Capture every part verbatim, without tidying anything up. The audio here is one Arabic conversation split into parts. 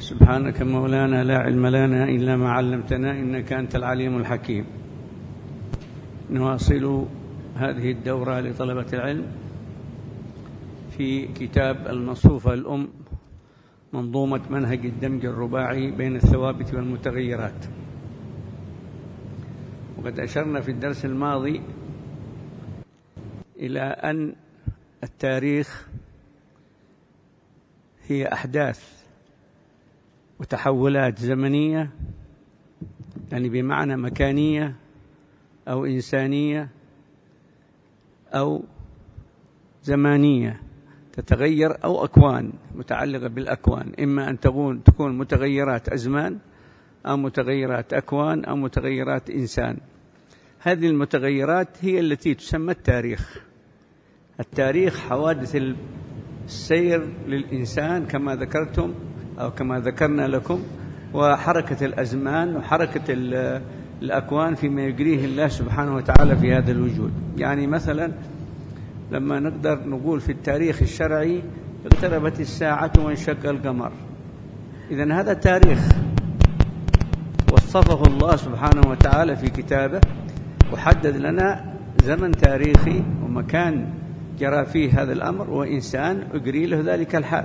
سبحانك مولانا لا علم لنا إلا ما علمتنا إنك أنت العليم الحكيم. نواصل هذه الدورة لطلبة العلم في كتاب المصفوفة الأم، منظومة منهج الدمج الرباعي بين الثوابت والمتغيرات. وقد أشرنا في الدرس الماضي إلى أن التاريخ هي أحداث وتحولات زمنية، يعني بمعنى مكانية أو إنسانية أو زمانية تتغير، أو أكوان متعلقة بالأكوان، إما أن تكون تكون متغيرات أزمان أو متغيرات أكوان أو متغيرات إنسان. هذه المتغيرات هي التي تسمى التاريخ. التاريخ حوادث السير للإنسان كما ذكرتم أو كما ذكرنا لكم، وحركة الأزمان وحركة الأكوان فيما يجريه الله سبحانه وتعالى في هذا الوجود. يعني مثلا لما نقدر نقول في التاريخ الشرعي اقتربت الساعة وانشق القمر، إذن هذا تاريخ وصفه الله سبحانه وتعالى في كتابه، وحدد لنا زمن تاريخي ومكان جرى فيه هذا الأمر وإنسان أجري له ذلك الحال،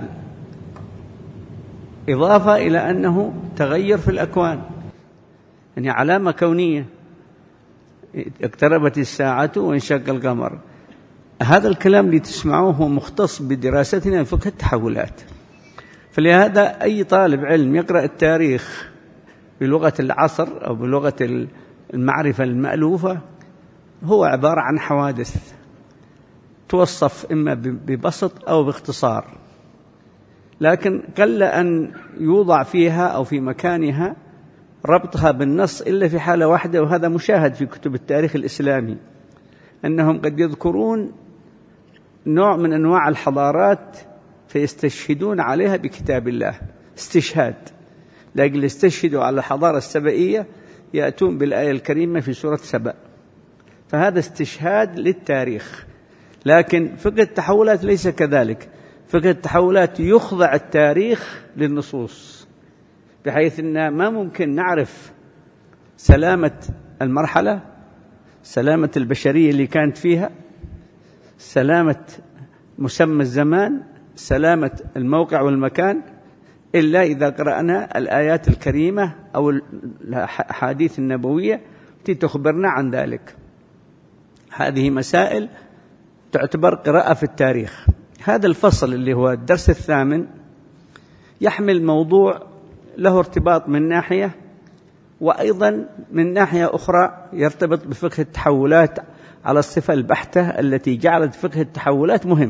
إضافة إلى أنه تغير في الأكوان، يعني علامة كونية. اقتربت الساعة وانشق القمر، هذا الكلام اللي تسمعوه هو مختص بدراستنا فقه التحولات. فلهذا أي طالب علم يقرأ التاريخ بلغة العصر أو بلغة المعرفة المألوفة هو عبارة عن حوادث توصف إما ببسط أو باختصار، لكن قل أن يوضع فيها أو في مكانها ربطها بالنص إلا في حالة واحدة، وهذا مشاهد في كتب التاريخ الإسلامي، أنهم قد يذكرون نوع من أنواع الحضارات فيستشهدون عليها بكتاب الله، استشهاد لأجل يستشهدوا على الحضارة السبئية، يأتون بالآية الكريمة في سورة سبأ، فهذا استشهاد للتاريخ. لكن فقه التحولات ليس كذلك. فقه التحولات يخضع التاريخ للنصوص، بحيث أن ما ممكن نعرف سلامة المرحلة، سلامة البشرية اللي كانت فيها، سلامة مسمى الزمان، سلامة الموقع والمكان، إلا إذا قرأنا الآيات الكريمة أو الأحاديث النبوية التي تخبرنا عن ذلك. هذه مسائل تعتبر قراءة في التاريخ. هذا الفصل اللي هو الدرس الثامن يحمل موضوع له ارتباط من ناحية، وأيضا من ناحية أخرى يرتبط بفقه التحولات على الصفة البحتة التي جعلت فقه التحولات مهم.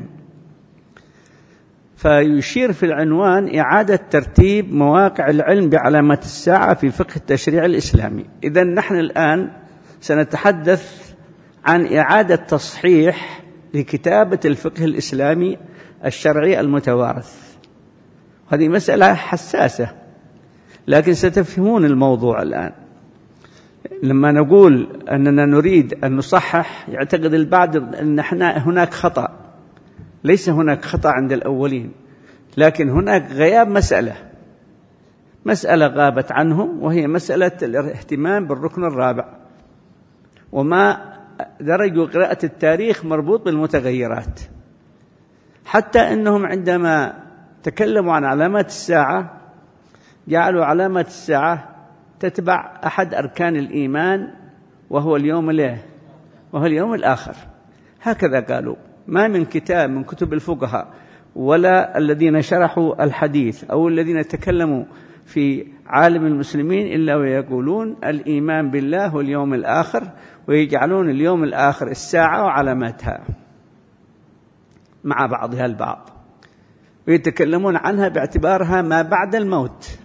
فيشير في العنوان إعادة ترتيب مواقع العلم بعلامات الساعة في فقه التشريع الإسلامي. إذن نحن الآن سنتحدث عن إعادة تصحيح لكتابة الفقه الإسلامي الشرعي المتوارث. هذه مسألة حساسة، لكن ستفهمون الموضوع الآن. لما نقول أننا نريد أن نصحح يعتقد البعض أن هناك خطأ. ليس هناك خطأ عند الأولين، لكن هناك غياب مسألة مسألة غابت عنهم، وهي مسألة الاهتمام بالركن الرابع، وما درجوا قراءة التاريخ مربوط بالمتغيرات، حتى أنهم عندما تكلموا عن علامات الساعة جعلوا علامات الساعة تتبع أحد أركان الإيمان، وهو اليوم الايه وهو اليوم الآخر. هكذا قالوا. ما من كتاب من كتب الفقهاء ولا الذين شرحوا الحديث أو الذين تكلموا في عالم المسلمين إلا ويقولون الإيمان بالله واليوم الآخر، ويجعلون اليوم الآخر الساعة وعلاماتها مع بعضها البعض، ويتكلمون عنها باعتبارها ما بعد الموت.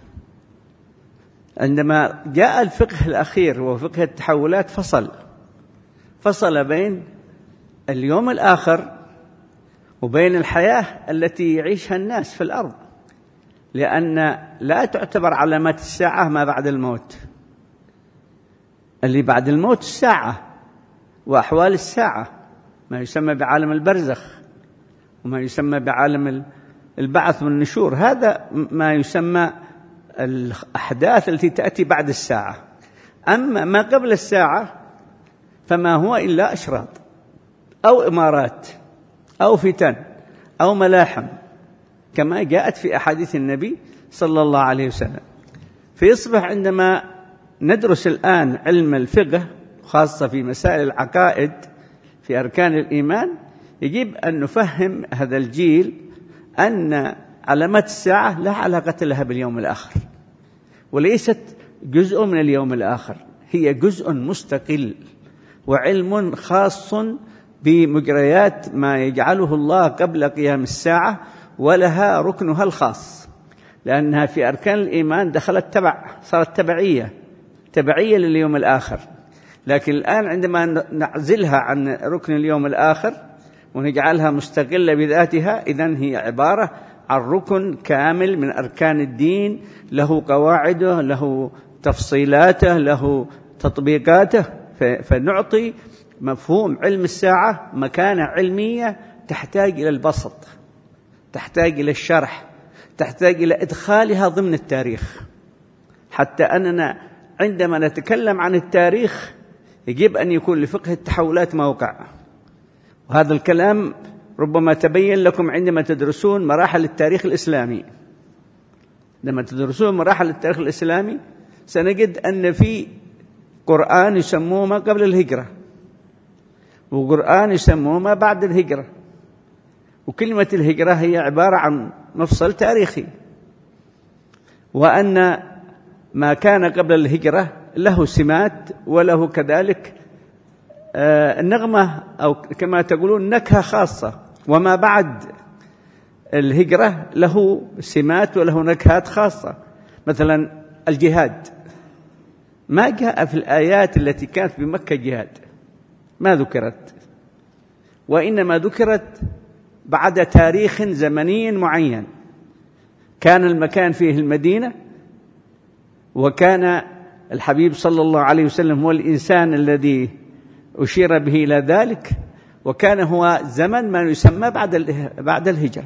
عندما جاء الفقه الأخير وفقه التحولات فصل فصل بين اليوم الآخر وبين الحياة التي يعيشها الناس في الأرض، لأن لا تعتبر علامات الساعة ما بعد الموت. اللي بعد الموت الساعة وأحوال الساعة، ما يسمى بعالم البرزخ وما يسمى بعالم البعث والنشور، هذا ما يسمى الأحداث التي تأتي بعد الساعة. أما ما قبل الساعة فما هو إلا أشراط أو إمارات أو فتن أو ملاحم كما جاءت في أحاديث النبي صلى الله عليه وسلم. فيصبح عندما ندرس الآن علم الفقه خاصة في مسائل العقائد في أركان الإيمان، يجب أن نفهم هذا الجيل أن علامات الساعة لا علاقة لها باليوم الآخر، وليست جزء من اليوم الآخر، هي جزء مستقل وعلم خاص بمجريات ما يجعله الله قبل قيام الساعة، ولها ركنها الخاص، لأنها في أركان الإيمان دخلت تبع، صارت تبعية تبعية لليوم الآخر. لكن الآن عندما نعزلها عن ركن اليوم الآخر ونجعلها مستقلة بذاتها، إذن هي عبارة عن ركن كامل من أركان الدين، له قواعده، له تفصيلاته، له تطبيقاته. فنعطي مفهوم علم الساعة مكانة علمية تحتاج إلى البسط، تحتاج إلى الشرح، تحتاج إلى إدخالها ضمن التاريخ، حتى أننا عندما نتكلم عن التاريخ يجب أن يكون لفقه التحولات موقع. وهذا الكلام ربما تبين لكم عندما تدرسون مراحل التاريخ الإسلامي. لما تدرسون مراحل التاريخ الإسلامي سنجد أن في قرآن يسموه ما قبل الهجرة، وقرآن يسموه ما بعد الهجرة، وكلمة الهجرة هي عبارة عن مفصل تاريخي، وأن ما كان قبل الهجرة له سمات وله كذلك النغمة أو كما تقولون نكهة خاصة، وما بعد الهجرة له سمات وله نكهات خاصة. مثلا الجهاد ما جاء في الآيات التي كانت بمكة جهاد، ما ذكرت، وإنما ذكرت بعد تاريخ زمني معين. كان المكان فيه المدينة، وكان الحبيب صلى الله عليه وسلم هو الإنسان الذي أشير به إلى ذلك، وكان هو زمن ما يسمى بعد بعد الهجرة.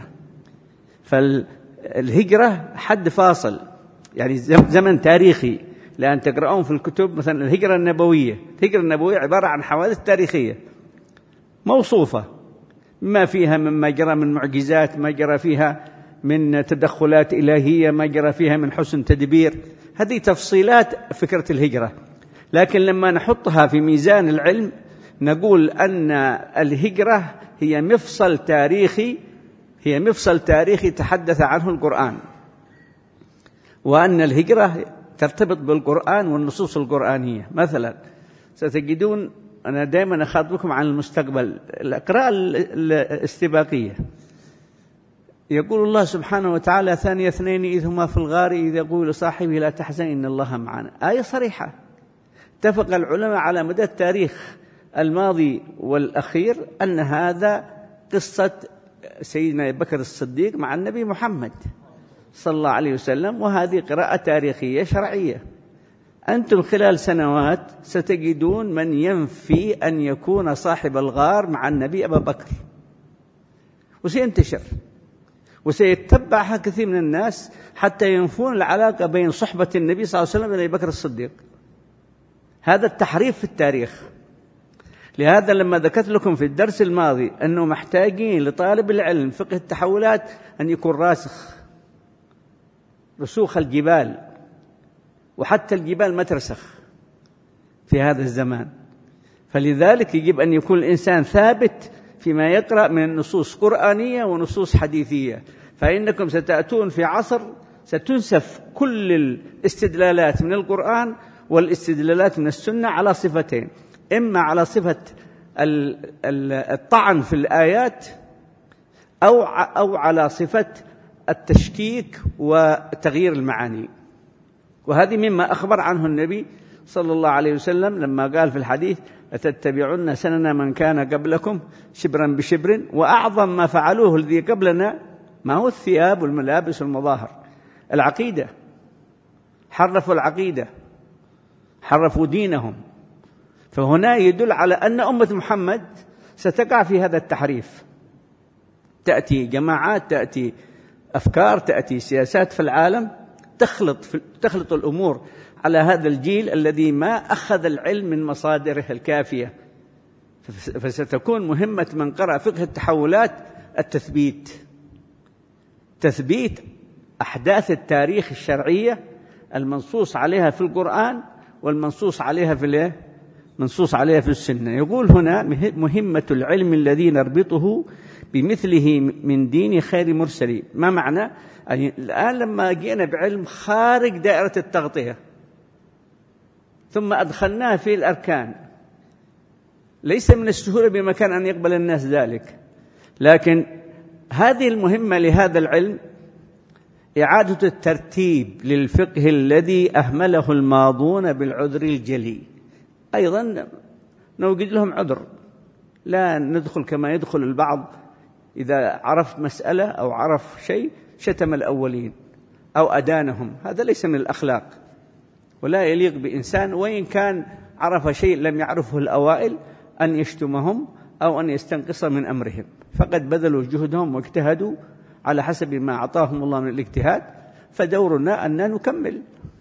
فالهجرة حد فاصل، يعني زمن تاريخي، لأن تقرؤون في الكتب مثلا الهجرة النبوية. الهجرة النبوية عبارة عن حوادث تاريخية موصوفة، ما فيها مما جرى من معجزات، ما جرى فيها من تدخلات إلهية، ما جرى فيها من حسن تدبير. هذه تفصيلات فكرة الهجرة. لكن لما نحطها في ميزان العلم نقول أن الهجرة هي مفصل تاريخي، هي مفصل تاريخي تحدث عنه القرآن، وأن الهجرة ترتبط بالقرآن والنصوص القرآنية. مثلا ستجدون، أنا دائما أخاطبكم عن المستقبل، القراءة الاستباقية، يقول الله سبحانه وتعالى: ثاني اثنين إذ هما في الغار إذ يقول لصاحبه لا تحزن إن الله معنا. آية صريحة. اتفق العلماء على مدى التاريخ الماضي والأخير أن هذا قصة سيدنا أبي بكر الصديق مع النبي محمد صلى الله عليه وسلم، وهذه قراءة تاريخية شرعية. أنتم خلال سنوات ستجدون من ينفي أن يكون صاحب الغار مع النبي أبا بكر، وسينتشر وسيتبعها كثير من الناس حتى ينفون العلاقة بين صحبة النبي صلى الله عليه وسلم وأبي بكر الصديق. هذا التحريف في التاريخ. لهذا لما ذكرت لكم في الدرس الماضي أنه محتاجين لطالب العلم فقه التحولات أن يكون راسخ، رسوخ الجبال، وحتى الجبال ما ترسخ في هذا الزمان. فلذلك يجب أن يكون الإنسان ثابت فيما يقرأ من النصوص قرآنية ونصوص حديثية، فإنكم ستأتون في عصر ستنسف كل الاستدلالات من القرآن والاستدلالات من السنة على صفتين: إما على صفة الطعن في الآيات، أو أو على صفة التشكيك وتغيير المعاني. وهذه مما أخبر عنه النبي صلى الله عليه وسلم لما قال في الحديث: لتتبعن سنن من كان قبلكم شبرا بشبر. وأعظم ما فعلوه الذي قبلنا ما هو الثياب والملابس والمظاهر، العقيدة. حرفوا العقيدة، حرفوا دينهم. فهنا يدل على أن أمة محمد ستقع في هذا التحريف. تأتي جماعات، تأتي أفكار، تأتي سياسات في العالم تخلط تخلط الأمور على هذا الجيل الذي ما أخذ العلم من مصادره الكافية. فستكون مهمة من قرأ فقه التحولات التثبيت، تثبيت أحداث التاريخ الشرعية المنصوص عليها في القرآن والمنصوص عليها في الايه؟ منصوص عليها في السنة. يقول هنا مهمة العلم الذي نربطه بمثله من دين خير مرسلين. ما معنى؟ يعني الآن لما جئنا بعلم خارج دائرة التغطية ثم أدخلناه في الأركان، ليس من السهولة بمكان أن يقبل الناس ذلك، لكن هذه المهمة لهذا العلم إعادة الترتيب للفقه الذي أهمله الماضون بالعذر الجلي. أيضا نوجد لهم عذر، لا ندخل كما يدخل البعض إذا عرف مسألة أو عرف شيء شتم الأولين أو أدانهم. هذا ليس من الأخلاق ولا يليق بإنسان، وإن كان عرف شيء لم يعرفه الأوائل أن يشتمهم أو أن يستنقص من أمرهم، فقد بذلوا جهدهم واجتهدوا على حسب ما أعطاهم الله من الاجتهاد. فدورنا أن نكمل،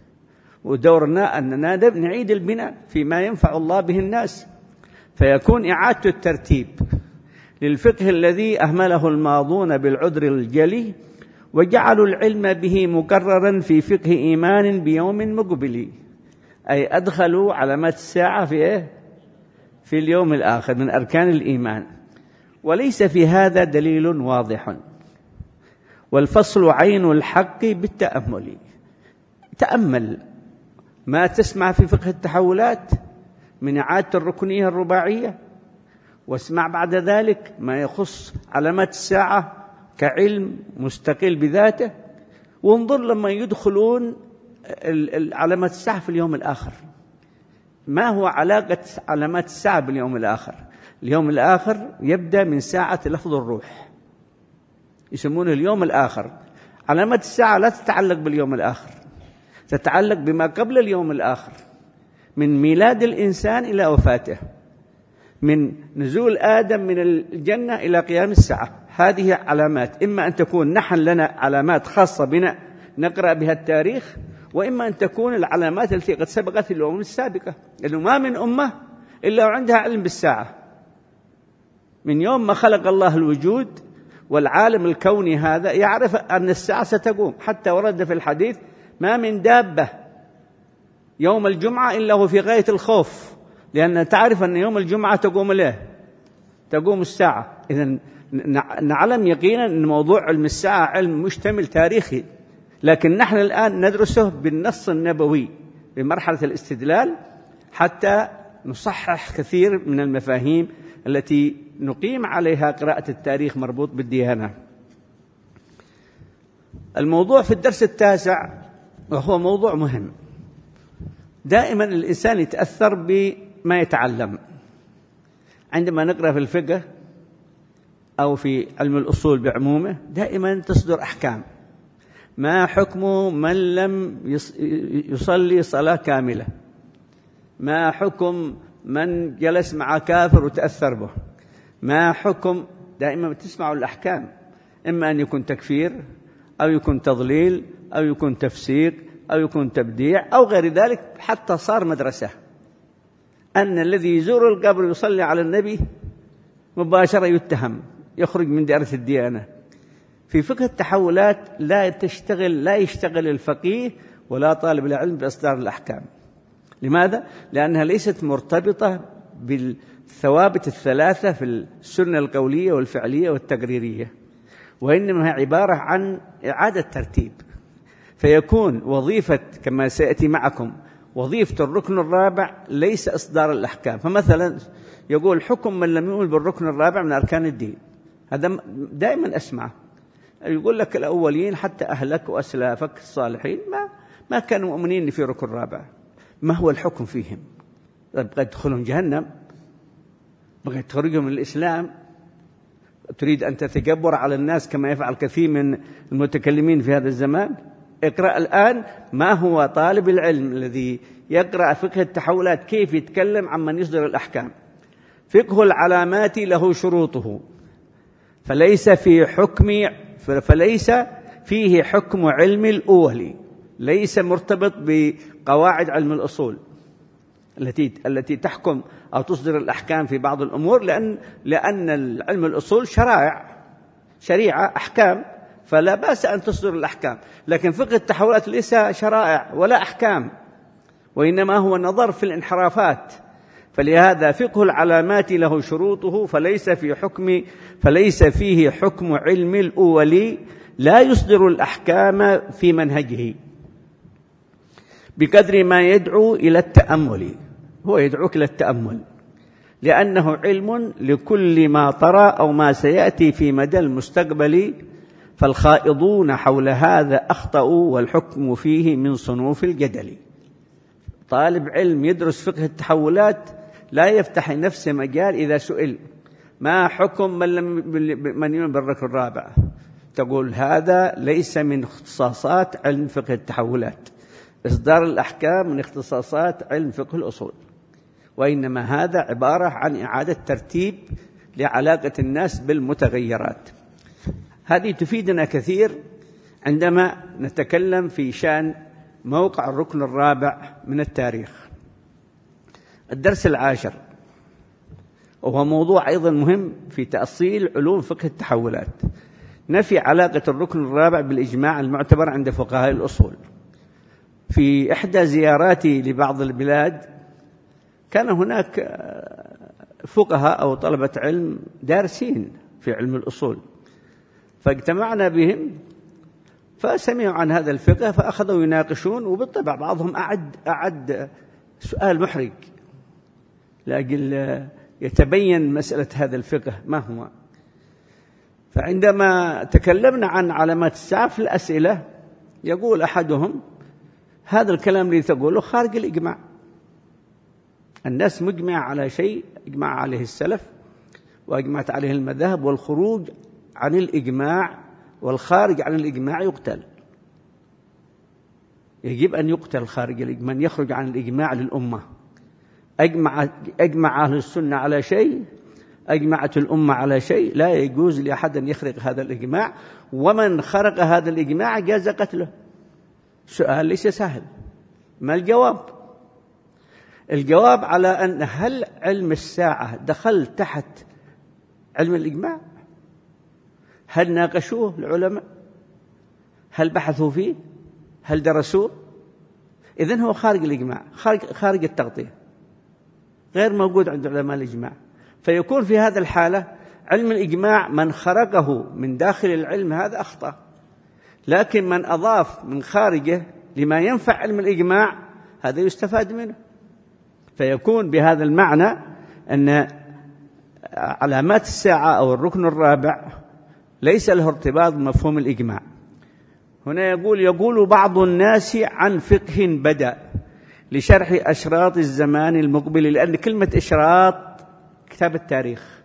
ودورنا أننا نعيد البناء فيما ينفع الله به الناس، فيكون إعادة الترتيب للفقه الذي أهمله الماضون بالعذر الجلي وجعلوا العلم به مكررا في فقه إيمان بيوم مقبل، أي أدخلوا علامات الساعة في إيه؟ في اليوم الآخر من أركان الإيمان. وليس في هذا دليل واضح، والفصل عين الحق بالتأمل. تأمل ما تسمع في فقه التحولات من إعادة الركنية الرباعية، واسمع بعد ذلك ما يخص علامات الساعة كعلم مستقل بذاته، وانظر لما يدخلون علامات الساعة في اليوم الآخر. ما هو علاقة علامات الساعة باليوم الآخر؟ اليوم الآخر يبدأ من ساعة لفظ الروح، يسمونه اليوم الآخر. علامات الساعة لا تتعلق باليوم الآخر، تتعلق بما قبل اليوم الآخر، من ميلاد الإنسان إلى وفاته، من نزول آدم من الجنة إلى قيام الساعة. هذه علامات، إما أن تكون نحن لنا علامات خاصة بنا نقرأ بها التاريخ، وإما أن تكون العلامات التي قد سبقت الأمم السابقة، لأنه ما من أمة إلا وعندها علم بالساعة. من يوم ما خلق الله الوجود والعالم الكوني هذا يعرف أن الساعة ستقوم، حتى ورد في الحديث ما من دابة يوم الجمعة إلا هو في غاية الخوف، لأن تعرف أن يوم الجمعة تقوم له تقوم الساعة. إذن نعلم يقينا أن موضوع علم الساعة علم مشتمل تاريخي، لكن نحن الآن ندرسه بالنص النبوي بمرحلة الاستدلال حتى نصحح كثير من المفاهيم التي نقيم عليها قراءة التاريخ مربوط بالديانة. الموضوع في الدرس التاسع وهو موضوع مهم. دائما الإنسان يتأثر بما يتعلم. عندما نقرأ في الفقه أو في علم الأصول بعمومه دائما تصدر أحكام. ما حكم من لم يصلي صلاة كاملة؟ ما حكم من جلس مع كافر وتأثر به؟ ما حكم؟ دائما تسمعوا الأحكام، إما أن يكون تكفير أو يكون تضليل أو يكون تفسيق أو يكون تبديع أو غير ذلك، حتى صار مدرسة أن الذي يزور القبر يصلي على النبي مباشرة يتهم، يخرج من دائرة الديانة. في فقه التحولات لا تشتغل لا يشتغل الفقيه ولا طالب العلم بإصدار الأحكام. لماذا؟ لأنها ليست مرتبطة بالثوابت الثلاثة في السنة القولية والفعلية والتقريرية، وإنما هي عبارة عن إعادة ترتيب. فيكون وظيفة كما سيأتي معكم وظيفة الركن الرابع ليس إصدار الأحكام. فمثلا يقول حكم من لم يؤمن بالركن الرابع من أركان الدين، هذا دائما أسمع يقول لك الأولين حتى أهلك وأسلافك الصالحين ما ما كانوا مؤمنين في ركن رابع. ما هو الحكم فيهم؟ بغى يدخلون جهنم؟ بغى تخرجهم من الإسلام؟ تريد أن تتجبر على الناس كما يفعل كثير من المتكلمين في هذا الزمان؟ اقرأ الآن ما هو طالب العلم الذي يقرأ فقه التحولات كيف يتكلم عن من يصدر الأحكام. فقه العلامات له شروطه، فليس في حكم فليس فيه حكم علم الأول، ليس مرتبط بقواعد علم الأصول التي التي تحكم أو تصدر الأحكام في بعض الأمور، لأن لأن علم الأصول شرائع شريعة أحكام، فلا بأس أن تصدر الأحكام. لكن فقه التحولات ليس شرائع ولا أحكام، وإنما هو نظر في الانحرافات. فلهذا فقه العلامات له شروطه، فليس في حكم فليس فيه حكم علم الأولي، لا يصدر الأحكام في منهجه بقدر ما يدعو إلى التأمل. هو يدعوك إلى التأمل لأنه علم لكل ما طرأ أو ما سيأتي في مدى المستقبل، فالخائضون حول هذا أخطأوا والحكم فيه من صنوف الجدل. طالب علم يدرس فقه التحولات لا يفتح لنفسه مجال إذا سئل ما حكم من لم من يؤمن بالركن الرابع، تقول هذا ليس من اختصاصات علم فقه التحولات. إصدار الأحكام من اختصاصات علم فقه الأصول، وإنما هذا عبارة عن إعادة ترتيب لعلاقة الناس بالمتغيرات. هذه تفيدنا كثير عندما نتكلم في شأن موقع الركن الرابع من التاريخ. الدرس العاشر وهو موضوع أيضا مهم في تأصيل علوم فقه التحولات، نفي علاقة الركن الرابع بالإجماع المعتبر عند فقهاء الأصول. في إحدى زياراتي لبعض البلاد كان هناك فقهاء أو طلبة علم دارسين في علم الأصول، فاجتمعنا بهم فسمعوا عن هذا الفقه فأخذوا يناقشون، وبالطبع بعضهم أعد, أعد سؤال محرج لأجل يتبين مسألة هذا الفقه ما هو. فعندما تكلمنا عن علامات الساعة في الأسئلة يقول أحدهم هذا الكلام اللي تقوله خارج الإجماع، الناس مجمع على شيء اجمع عليه السلف وأجمعت عليه المذاهب، والخروج عن الإجماع والخارج عن الإجماع يقتل. يجب أن يقتل خارج الإجماع، من يخرج عن الإجماع للأمة. أجمع, أجمع أهل السنة على شيء، أجمعت الأمة على شيء، لا يجوز لأحد أن يخرق هذا الإجماع، ومن خرق هذا الإجماع جاز قتله. سؤال ليس سهل، ما الجواب؟ الجواب على أن هل علم الساعة دخل تحت علم الإجماع؟ هل ناقشوه العلماء؟ هل بحثوا فيه؟ هل درسوه؟ إذن هو خارج الإجماع، خارج, خارج التغطية، غير موجود عند علماء الإجماع. فيكون في هذا الحالة علم الإجماع من خرقه من داخل العلم هذا أخطأ، لكن من أضاف من خارجه لما ينفع علم الإجماع هذا يستفاد منه. فيكون بهذا المعنى أن علامات الساعة أو الركن الرابع ليس له ارتباط بمفهوم الإجماع. هنا يقول يقول بعض الناس عن فقه بدأ لشرح أشراط الزمان المقبل، لأن كلمة إشراط كتابة التاريخ،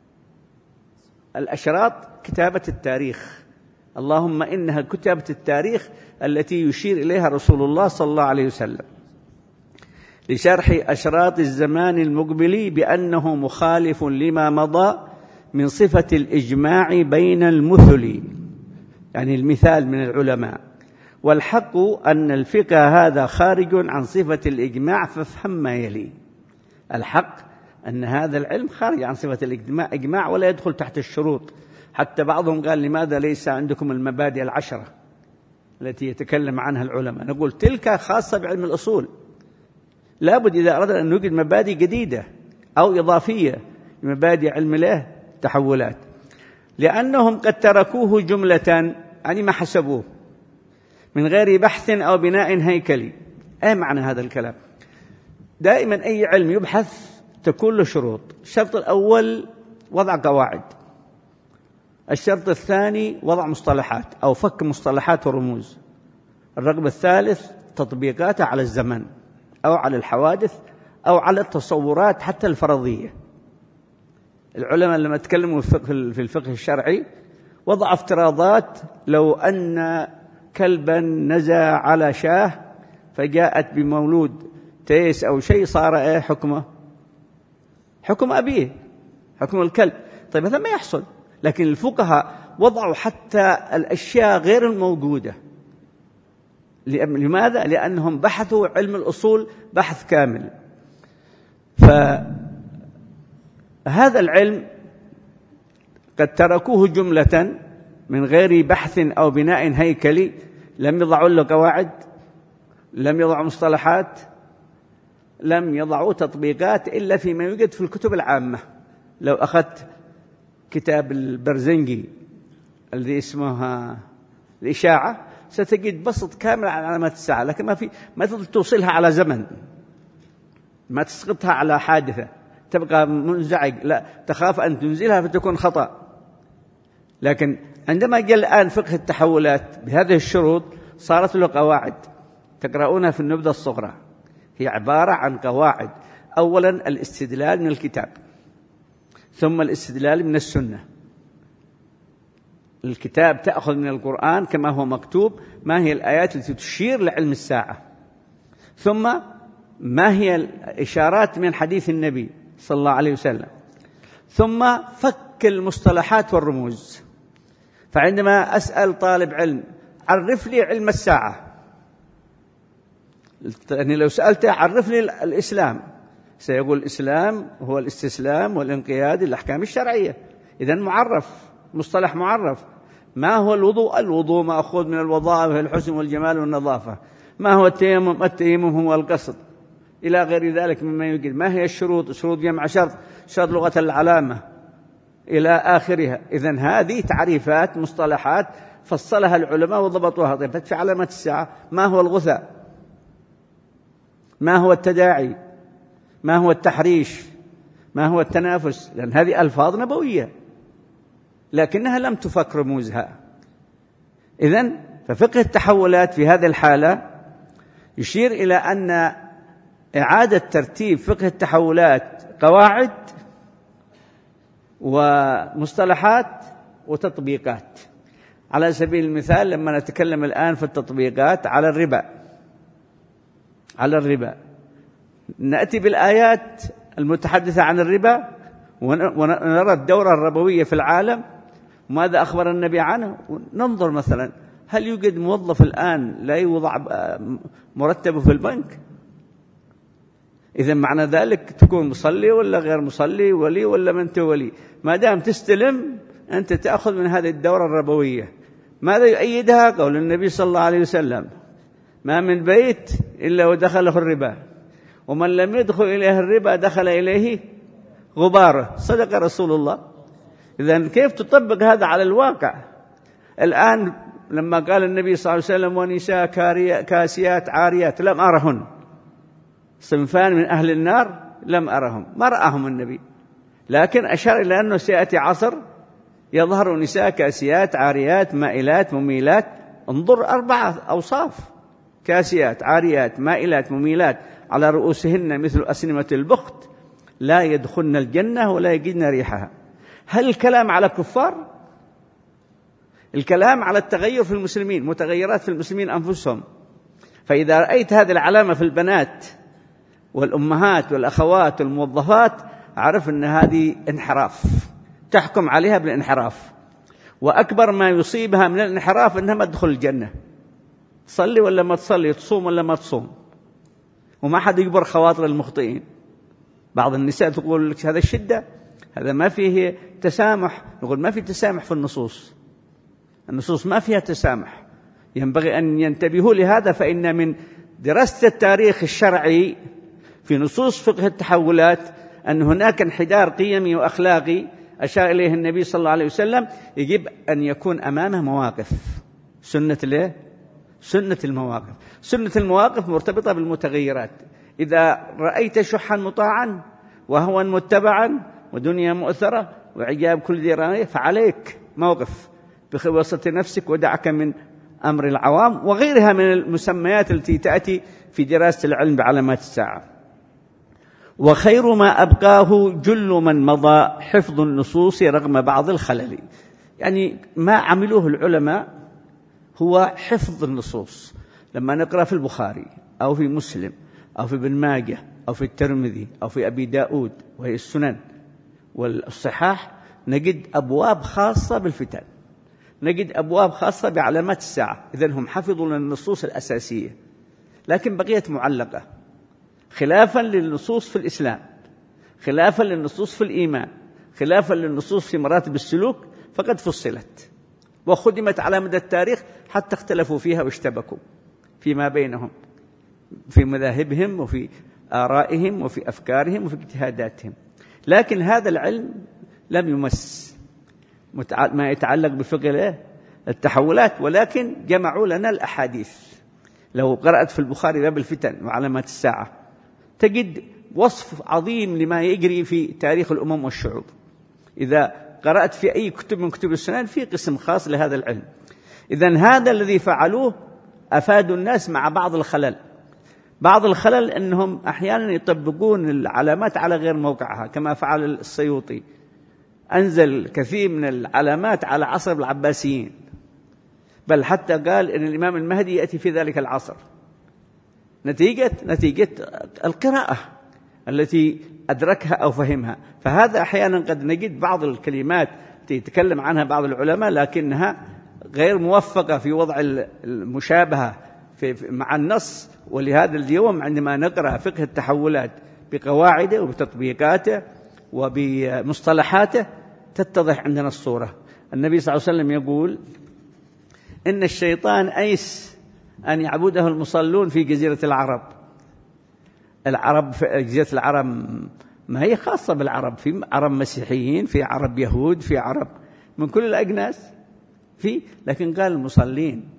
الأشراط كتابة التاريخ، اللهم إنها كتابة التاريخ التي يشير إليها رسول الله صلى الله عليه وسلم، لشرح أشراط الزمان المقبل بأنه مخالف لما مضى من صفة الإجماع بين المثل، يعني المثال من العلماء، والحق أن الفقه هذا خارج عن صفة الإجماع، فافهم ما يلي. الحق أن هذا العلم خارج عن صفة الإجماع إجماع ولا يدخل تحت الشروط. حتى بعضهم قال لماذا ليس عندكم المبادئ العشرة التي يتكلم عنها العلماء؟ نقول تلك خاصة بعلم الأصول، لابد إذا أردنا أن نوجد مبادئ جديدة أو إضافية لمبادئ علم الله تحولات، لأنهم قد تركوه جملة، يعني ما حسبوه من غير بحث أو بناء هيكلي. أي معنى هذا الكلام؟ دائما أي علم يبحث تكون له شروط. الشرط الأول وضع قواعد، الشرط الثاني وضع مصطلحات أو فك مصطلحات ورموز، الرقم الثالث تطبيقاتها على الزمن أو على الحوادث أو على التصورات حتى الفرضية. العلماء لما تكلموا في الفقه الشرعي وضع افتراضات، لو أن كلبا نزع على شاه فجاءت بمولود تيس أو شيء صار إيه حكمه؟ حكم أبيه، حكم الكلب. طيب هذا ما يحصل، لكن الفقهاء وضعوا حتى الأشياء غير الموجودة لماذا؟ لأنهم بحثوا علم الأصول بحث كامل. فهذا العلم قد تركوه جملة من غير بحث أو بناء هيكلي، لم يضعوا له قواعد، لم يضعوا مصطلحات، لم يضعوا تطبيقات إلا فيما يوجد في الكتب العامة. لو أخذت كتاب البرزنجي الذي اسمه الإشاعة ستجد بسط كامل عن علامات الساعة، لكن ما في ما تقدر توصلها على زمن، ما تسقطها على حادثة تبقى منزعج، لا تخاف أن تنزلها فتكون خطأ. لكن عندما جاء الآن فقه التحولات بهذه الشروط صارت له قواعد تقرؤونها في النبذة الصغرى، هي عبارة عن قواعد. أولا الاستدلال من الكتاب، ثم الاستدلال من السنة. الكتاب تأخذ من القرآن كما هو مكتوب ما هي الآيات التي تشير لعلم الساعة، ثم ما هي الإشارات من حديث النبي صلى الله عليه وسلم، ثم فك المصطلحات والرموز. فعندما أسأل طالب علم عرف لي علم الساعة، يعني لو سألته عرف لي الإسلام سيقول الإسلام هو الاستسلام والانقياد للأحكام الشرعية. إذن معرف، مصطلح معرف. ما هو الوضوء؟ الوضوء مأخوذ من الوظائف الحسن والجمال والنظافة. ما هو التيمم؟ التيمم هو القصد، إلى غير ذلك مما يوجد. ما هي الشروط؟ شروط جمع شرط، شرط لغة العلامة، إلى آخرها. إذن هذه تعريفات مصطلحات فصلها العلماء وضبطوها. طيب في علامات الساعة ما هو الغثاء؟ ما هو التداعي؟ ما هو التحريش؟ ما هو التنافس؟ لأن هذه ألفاظ نبوية لكنها لم تفك رموزها. إذن ففقه التحولات في هذه الحالة يشير إلى أن إعادة ترتيب فقه التحولات قواعد ومصطلحات وتطبيقات. على سبيل المثال لما نتكلم الآن في التطبيقات على الربا، على الربا نأتي بالآيات المتحدثة عن الربا ونرى الدورة الربوية في العالم وماذا أخبر النبي عنه، وننظر مثلا هل يوجد موظف الآن لا يوضع مرتبه في البنك؟ إذا معنى ذلك تكون مصلي ولا غير مصلي، ولي ولا ما أنت ولي، ما دام تستلم أنت تأخذ من هذه الدورة الربوية. ماذا يؤيدها؟ قول النبي صلى الله عليه وسلم ما من بيت إلا ودخله الربا، ومن لم يدخل إليه الربا دخل إليه غباره. صدق رسول الله. إذن كيف تطبق هذا على الواقع؟ الآن لما قال النبي صلى الله عليه وسلم ونساء كاسيات عاريات لم أرهن، صنفان من أهل النار لم أرهم، ما رأهم النبي، لكن أشار إلى أنه سيأتي عصر يظهر نساء كاسيات عاريات مائلات مميلات. انظر أربعة أوصاف: كاسيات عاريات مائلات مميلات على رؤوسهن مثل أسنمة البخت لا يدخلن الجنة ولا يجدن ريحها. هل الكلام على كفار؟ الكلام على التغير في المسلمين، متغيرات في المسلمين أنفسهم. فإذا رأيت هذه العلامة في البنات والأمهات والأخوات والموظفات عرف أن هذه انحراف، تحكم عليها بالانحراف، وأكبر ما يصيبها من الانحراف أنها ما تدخل الجنة. تصلي ولا ما تصلي، تصوم ولا ما تصوم، وما حد يجبر خواطر المخطئين. بعض النساء تقول لك هذا الشدة، هذا ما فيه تسامح. نقول ما في تسامح في النصوص، النصوص ما فيها تسامح. ينبغي أن ينتبهوا لهذا، فإن من دراسة التاريخ الشرعي في نصوص فقه التحولات أن هناك انحدار قيمي وأخلاقي أشار إليه النبي صلى الله عليه وسلم، يجب أن يكون أمامه مواقف. سنة ليه؟ سنة المواقف. سنة المواقف مرتبطة بالمتغيرات. إذا رأيت شحا مطاعا وهوا متبعا ودنيا مؤثرة وعجاب كل ذي رأي فعليك موقف بوسط نفسك ودعك من أمر العوام وغيرها من المسميات التي تأتي في دراسة العلم بعلامات الساعة. وخير ما أبقاه جل من مضى حفظ النصوص رغم بعض الخلل. يعني ما عملوه العلماء هو حفظ النصوص. لما نقرأ في البخاري أو في مسلم أو في ابن ماجه أو في الترمذي أو في أبي داود وهي السنن والصحاح نجد أبواب خاصة بالفتن، نجد أبواب خاصة بعلامات الساعة، إذن هم حفظوا للنصوص الأساسية، لكن بقيت معلقة خلافا للنصوص في الإسلام، خلافا للنصوص في الإيمان، خلافا للنصوص في مراتب السلوك، فقد فصلت وخدمت على مدى التاريخ حتى اختلفوا فيها واشتبكوا فيما بينهم في مذاهبهم وفي آرائهم وفي أفكارهم وفي اجتهاداتهم. لكن هذا العلم لم يمس ما يتعلق بفقه التحولات، ولكن جمعوا لنا الأحاديث. لو قرأت في البخاري باب الفتن وعلامات الساعة تجد وصف عظيم لما يجري في تاريخ الأمم والشعوب. إذا قرأت في أي كتب من كتب السنن في قسم خاص لهذا العلم. إذن هذا الذي فعلوه أفادوا الناس مع بعض الخلل. بعض الخلل أنهم أحيانا يطبقون العلامات على غير موقعها، كما فعل السيوطي، أنزل كثير من العلامات على عصر العباسيين، بل حتى قال أن الإمام المهدي يأتي في ذلك العصر، نتيجة نتيجة القراءة التي أدركها أو فهمها. فهذا أحيانا قد نجد بعض الكلمات يتكلم عنها بعض العلماء لكنها غير موفقة في وضع المشابهة في مع النص. ولهذا اليوم عندما نقرأ فقه التحولات بقواعده وبتطبيقاته وبمصطلحاته تتضح عندنا الصورة. النبي صلى الله عليه وسلم يقول إن الشيطان أيس أن يعبده المصلون في جزيرة العرب. العرب في جزيرة العرب ما هي خاصة بالعرب، في عرب مسيحيين، في عرب يهود، في عرب من كل الأجناس في، لكن قال المصلين.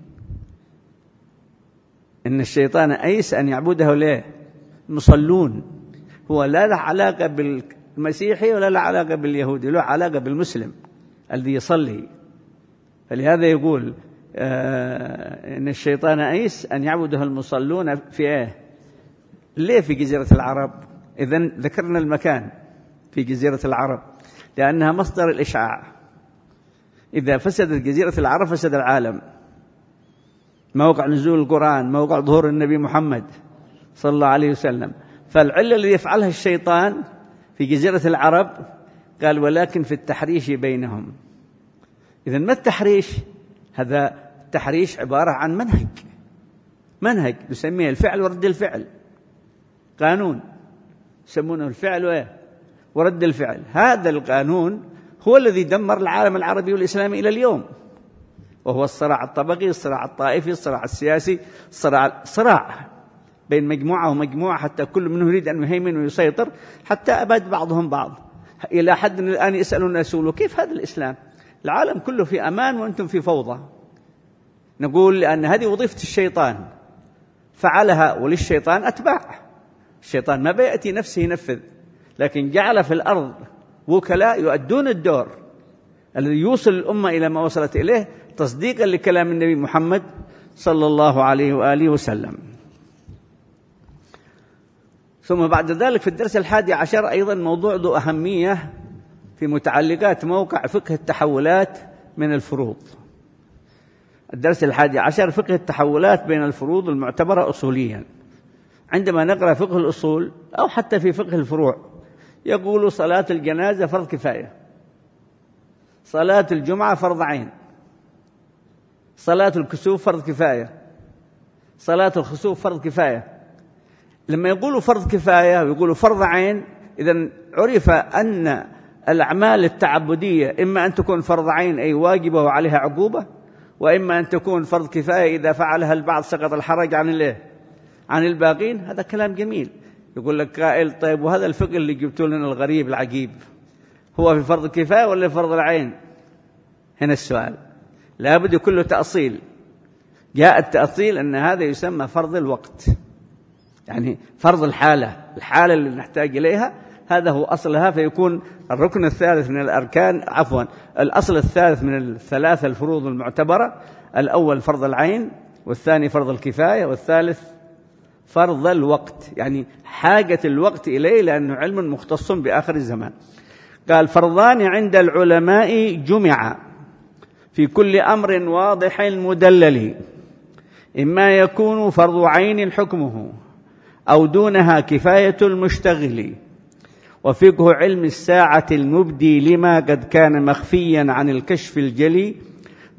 إن الشيطان أيس أن يعبده ليه المصلون. هو لا له علاقة بالمسيحي ولا له علاقة باليهودي، له علاقة بالمسلم الذي يصلي. فلهذا يقول آه إن الشيطان أيس أن يعبده المصلون في إيه؟ ليه في جزيرة العرب؟ إذن ذكرنا المكان في جزيرة العرب لأنها مصدر الإشعاع. إذا فسدت جزيرة العرب فسد العالم. موقع نزول القرآن، موقع ظهور النبي محمد صلى الله عليه وسلم. فالعلة اللي يفعلها الشيطان في جزيرة العرب قال ولكن في التحريش بينهم. إذن ما التحريش؟ هذا التحريش عبارة عن منهج منهج نسميه الفعل ورد الفعل، قانون يسمونه الفعل ورد الفعل. هذا القانون هو الذي دمر العالم العربي والإسلامي إلى اليوم، وهو الصراع الطبقي، الصراع الطائفي، الصراع السياسي، الصراع صراع بين مجموعة ومجموعة حتى كل منهم يريد أن يهيمن ويسيطر، حتى أباد بعضهم بعض. إلى حد الآن يسألون يسولوا كيف هذا الإسلام؟ العالم كله في أمان وأنتم في فوضى. نقول لأن هذه وظيفة الشيطان فعلها، وللشيطان أتباع. الشيطان ما بيأتي نفسه ينفذ، لكن جعل في الأرض وكلاء يؤدون الدور الذي يوصل الأمة إلى ما وصلت إليه تصديقا لكلام النبي محمد صلى الله عليه وآله وسلم. ثم بعد ذلك في الدرس الحادي عشر أيضا موضوع ذو أهمية في متعلقات موقع فقه التحولات من الفروض. الدرس الحادي عشر فقه التحولات بين الفروض المعتبرة أصوليا. عندما نقرأ فقه الأصول أو حتى في فقه الفروع يقول صلاة الجنازة فرض كفاية، صلاة الجمعة فرض عين، صلاة الكسوف فرض كفاية، صلاة الخسوف فرض كفاية. لما يقولوا فرض كفاية ويقولوا فرض عين، إذن عرف أن الأعمال التعبدية إما أن تكون فرض عين أي واجبة وعليها عقوبة، وإما أن تكون فرض كفاية إذا فعلها البعض سقط الحرج عن الايه عن الباقين. هذا كلام جميل. يقول لك قائل طيب وهذا الفقه اللي جبتوا لنا الغريب العجيب هو في فرض الكفاية ولا في فرض العين؟ هنا السؤال لابد كله تأصيل. جاء التأصيل أن هذا يسمى فرض الوقت، يعني فرض الحالة، الحالة اللي نحتاج إليها هذا هو أصلها، فيكون الركن الثالث من الأركان عفوا الأصل الثالث من الثلاثة الفروض المعتبرة، الأول فرض العين، والثاني فرض الكفاية، والثالث فرض الوقت، يعني حاجة الوقت إليه لأنه علم مختص بآخر الزمان. قال فرضان عند العلماء جمع في كل أمر واضح مدلل، إما يكون فرض عين حكمه أو دونها كفاية المشتغل، وفقه علم الساعة المبدي لما قد كان مخفيا عن الكشف الجلي،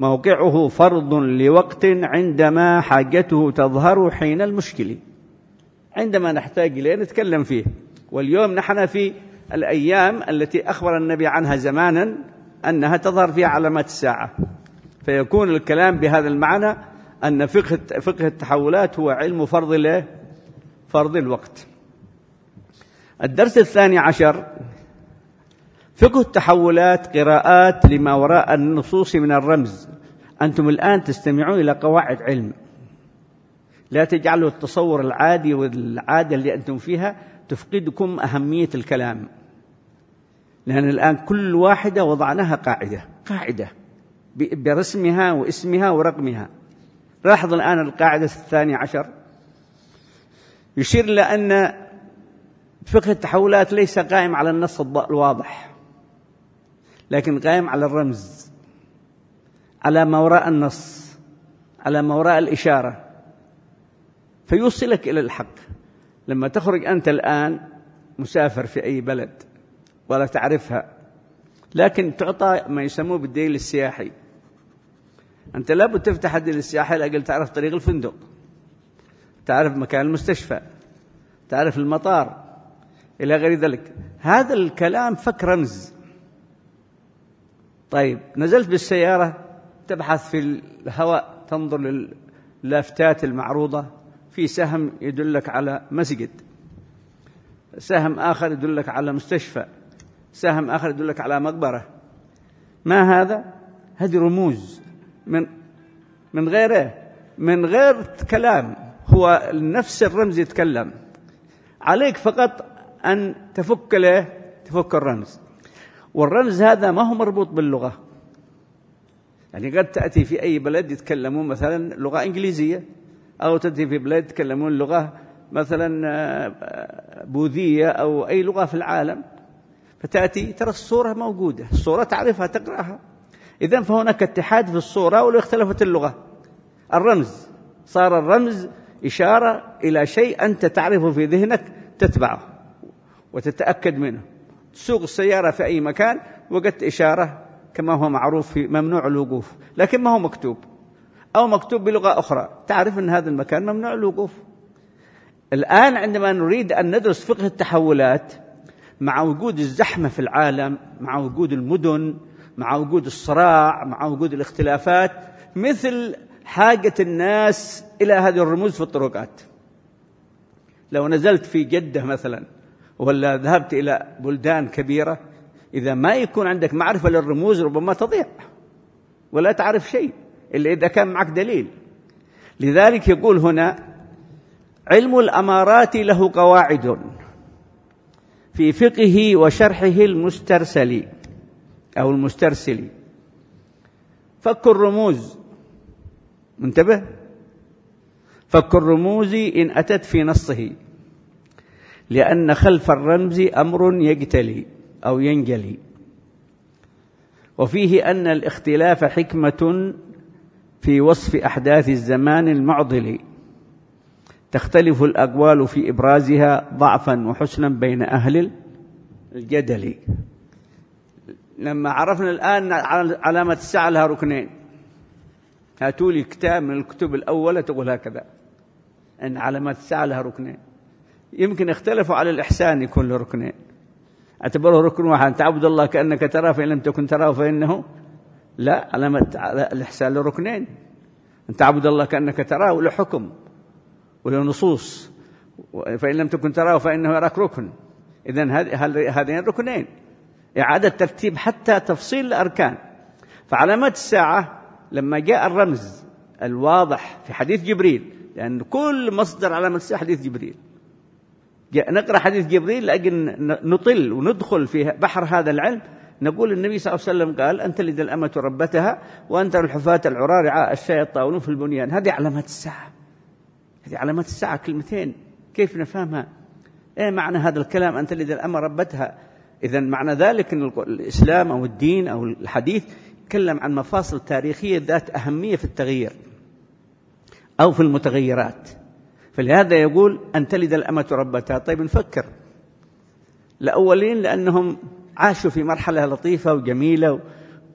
موقعه فرض لوقت عندما حاجته تظهر حين المشكل، عندما نحتاج إليه نتكلم فيه. واليوم نحن في الأيام التي أخبر النبي عنها زمانا أنها تظهر فيها علامات الساعة، فيكون الكلام بهذا المعنى أن فقه فقه التحولات هو علم فرض له فرض الوقت. الدرس الثاني عشر: فقه التحولات قراءات لما وراء النصوص من الرمز. أنتم الآن تستمعون إلى قواعد علم، لا تجعلوا التصور العادي والعادة اللي أنتم فيها تفقدكم أهمية الكلام، لأن الآن كل واحدة وضعناها قاعدة قاعدة برسمها واسمها ورقمها. لاحظ الآن القاعدة الثانية عشر يشير إلى أن فقه التحولات ليس قائم على النص الواضح، لكن قائم على الرمز، على ما وراء النص، على ما وراء الإشارة، فيوصلك إلى الحق. لما تخرج أنت الآن مسافر في أي بلد ولا تعرفها، لكن تعطى ما يسموه بالدليل السياحي، أنت لابد تفتح الدليل السياحي لأجل تعرف طريق الفندق، تعرف مكان المستشفى، تعرف المطار، إلى غير ذلك. هذا الكلام فك رمز. طيب، نزلت بالسيارة تبحث في الهواء، تنظر للافتات المعروضة، في سهم يدلك على مسجد، سهم آخر يدلك على مستشفى، سهم آخر يدلك على مقبرة. ما هذا؟ هذه رموز من من غيره، من غير كلام، هو نفس الرمز يتكلم. عليك فقط أن تفك له تفك الرمز. والرمز هذا ما هو مربوط باللغة، يعني قد تأتي في أي بلد يتكلمون مثلا لغة إنجليزية، أو تأتي في بلد يتكلمون لغة مثلا بوذية أو أي لغة في العالم، فتأتي ترى الصورة موجودة، الصورة تعرفها تقرأها. إذن فهناك اتحاد في الصورة ولو اختلفت اللغة. الرمز صار الرمز إشارة إلى شيء أنت تعرفه في ذهنك، تتبعه وتتأكد منه. تسوق السيارة في أي مكان وجدت إشارة كما هو معروف في ممنوع الوقوف، لكن ما هو مكتوب، أو مكتوب بلغة أخرى، تعرف أن هذا المكان ممنوع الوقوف. الآن عندما نريد أن ندرس فقه التحولات مع وجود الزحمة في العالم، مع وجود المدن، مع وجود الصراع، مع وجود الاختلافات، مثل حاجة الناس إلى هذه الرموز في الطرقات. لو نزلت في جدة مثلا ولا ذهبت إلى بلدان كبيرة، إذا ما يكون عندك معرفة للرموز ربما تضيع ولا تعرف شيء إلا إذا كان معك دليل. لذلك يقول هنا: علم الأمارات له قواعد في فقهه وشرحه المسترسل أو المسترسل. فك الرموز، منتبه، فك الرموز إن أتت في نصه، لأن خلف الرمز أمر يجتلي أو ينجلي، وفيه أن الاختلاف حكمة في وصف أحداث الزمان المعضل، تختلف الأقوال في إبرازها ضعفا وحسنا بين أهل الجدل. لما عرفنا الآن علامة الساعة لها ركنين، هاتوا لي كتاب من الكتب الأولى تقول هكذا أن علامات الساعة لها ركنين. يمكن اختلفوا على الإحسان يكون له ركنين، اعتبره ركن واحد، تعبد الله كأنك تراه فإن لم تكن تراه فإنه لا. علامة الإحسان له ركنين، أن تعبد الله كأنك تراه، وله حكم وله نصوص، فإن لم تكن تراه فإنه يراك ركن. إذن هذين الركنين، إعادة ترتيب حتى تفصيل الأركان. فعلامات الساعة لما جاء الرمز الواضح في حديث جبريل، لأن كل مصدر علامة الساعة حديث جبريل، نقرأ حديث جبريل لأجل نطل وندخل في بحر هذا العلم. نقول النبي صلى الله عليه وسلم قال: أن تلد الأمة ربتها وأن ترى الحفاة العراة رعاء الشاة الطاولون في البنيان. هذه علامات الساعة، هذه علامات الساعة، كلمتين كيف نفهمها؟ إيه معنى هذا الكلام أن تلد الأمة ربتها؟ إذن معنى ذلك أن الإسلام أو الدين أو الحديث يتكلم عن مفاصل تاريخية ذات أهمية في التغيير أو في المتغيرات. فلهذا يقول أن تلد الأمة ربتها. طيب نفكر، الأولين لأنهم عاشوا في مرحلة لطيفة وجميلة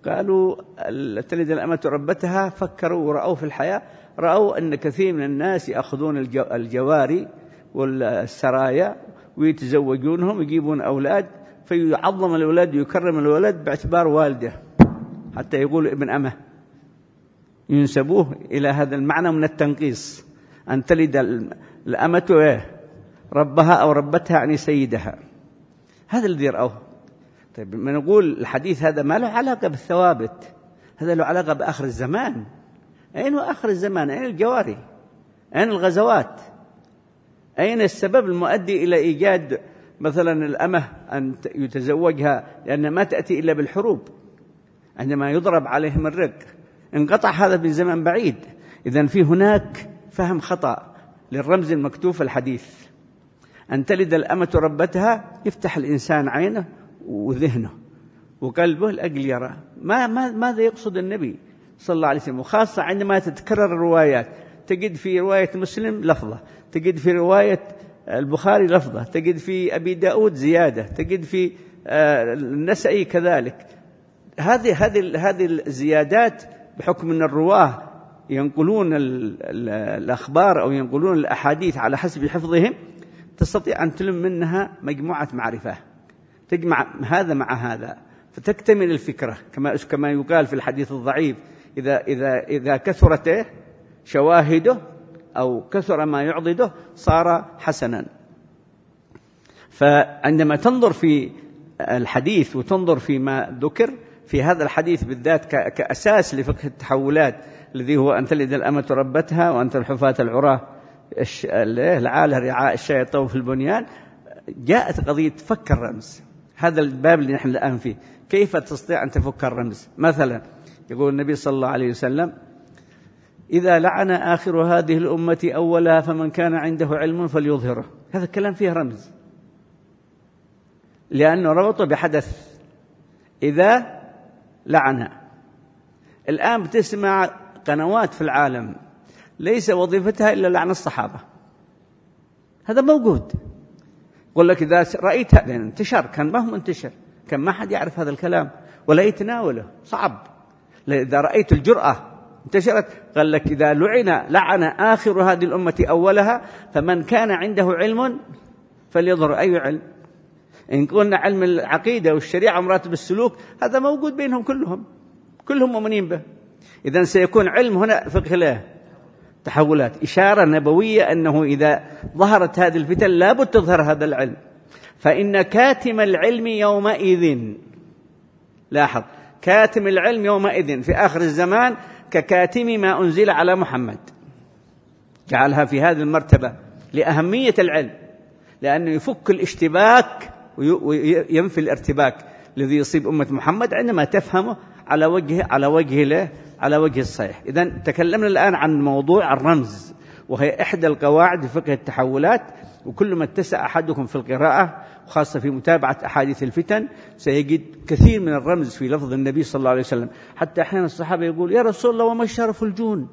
قالوا تلد الأمة ربتها، فكروا ورأوا في الحياة، رأوا أن كثير من الناس يأخذون الجواري والسرايا ويتزوجونهم، يجيبون أولاد، فيعظم الولد ويكرم الولد باعتبار والده، حتى يقول ابن أمه، ينسبوه إلى هذا المعنى من التنقيص، أن تلد الأمة ربها أو ربتها يعني سيدها. هذا الذي رأوه. طيب ما نقول الحديث هذا ما له علاقة بالثوابت، هذا له علاقة بآخر الزمان. أين هو آخر الزمان؟ أين الجواري؟ أين الغزوات؟ أين السبب المؤدي إلى إيجاد مثلا الأمة أن يتزوجها؟ لأن ما تأتي إلا بالحروب، عندما يضرب عليهم الرق. انقطع هذا من زمن بعيد. إذن في هناك فهم خطأ للرمز المكتوب في الحديث. أن تلد الأمة ربتها، يفتح الإنسان عينه وذهنه وقلبه لأجل يرى ما ما ماذا يقصد النبي صلى الله عليه وسلم. وخاصة عندما تتكرر الروايات، تجد في رواية مسلم لفظة، تجد في رواية البخاري لفظة، تجد في أبي داود زيادة، تجد في النسائي كذلك. هذه هذه هذه الزيادات بحكم أن الرواه ينقلون الأخبار أو ينقلون الأحاديث على حسب حفظهم، تستطيع أن تلم منها مجموعة معرفة، تجمع هذا مع هذا فتكتمل الفكرة. كما كما يقال في الحديث الضعيف: إذا إذا إذا كثرت شواهده أو كثر ما يعضده صار حسنا. فعندما تنظر في الحديث وتنظر فيما ذكر في هذا الحديث بالذات كأساس لفقه التحولات، الذي هو أن تلد الأمة ربتها وأنت الحفاة العراة العالة رعاء الشاة يطوف في البنيان، جاءت قضية فك الرمز. هذا الباب اللي نحن الآن فيه، كيف تستطيع أن تفك الرمز؟ مثلا يقول النبي صلى الله عليه وسلم: إذا لعن آخر هذه الأمة أولها فمن كان عنده علم فليظهره. هذا الكلام فيه رمز، لأنه ربطه بحدث إذا لعن. الآن بتسمع قنوات في العالم ليس وظيفتها إلا لعن الصحابة، هذا موجود. يقول لك إذا رأيت هذا انتشر، كان ما هو منتشر، كان ما حد يعرف هذا الكلام ولا يتناوله، صعب. إذا رأيت الجرأة انتشرت، قال لك إذا لعن لعن آخر هذه الأمة أولها فمن كان عنده علم فليظهر. أي علم؟ إن قلنا علم العقيدة والشريعة ومراتب السلوك، هذا موجود بينهم كلهم، كلهم مؤمنين به. إذن سيكون علم هنا فقه له تحولات، إشارة نبوية أنه إذا ظهرت هذه الفتن لابد تظهر هذا العلم. فإن كاتم العلم يومئذ، لاحظ، كاتم العلم يومئذ في آخر الزمان ككاتم ما أنزل على محمد، جعلها في هذه المرتبة لأهمية العلم، لأنه يفك الاشتباك وينفي الارتباك الذي يصيب أمة محمد عندما تفهمه على وجه على وجه له على وجه الصحيح. إذن تكلمنا الآن عن موضوع الرمز، وهي إحدى القواعد في فقه التحولات. وكل ما اتسع أحدكم في القراءة وخاصة في متابعة أحاديث الفتن سيجد كثير من الرمز في لفظ النبي صلى الله عليه وسلم. حتى أحيانا الصحابة يقول: يا رسول الله وما الشرف الجون؟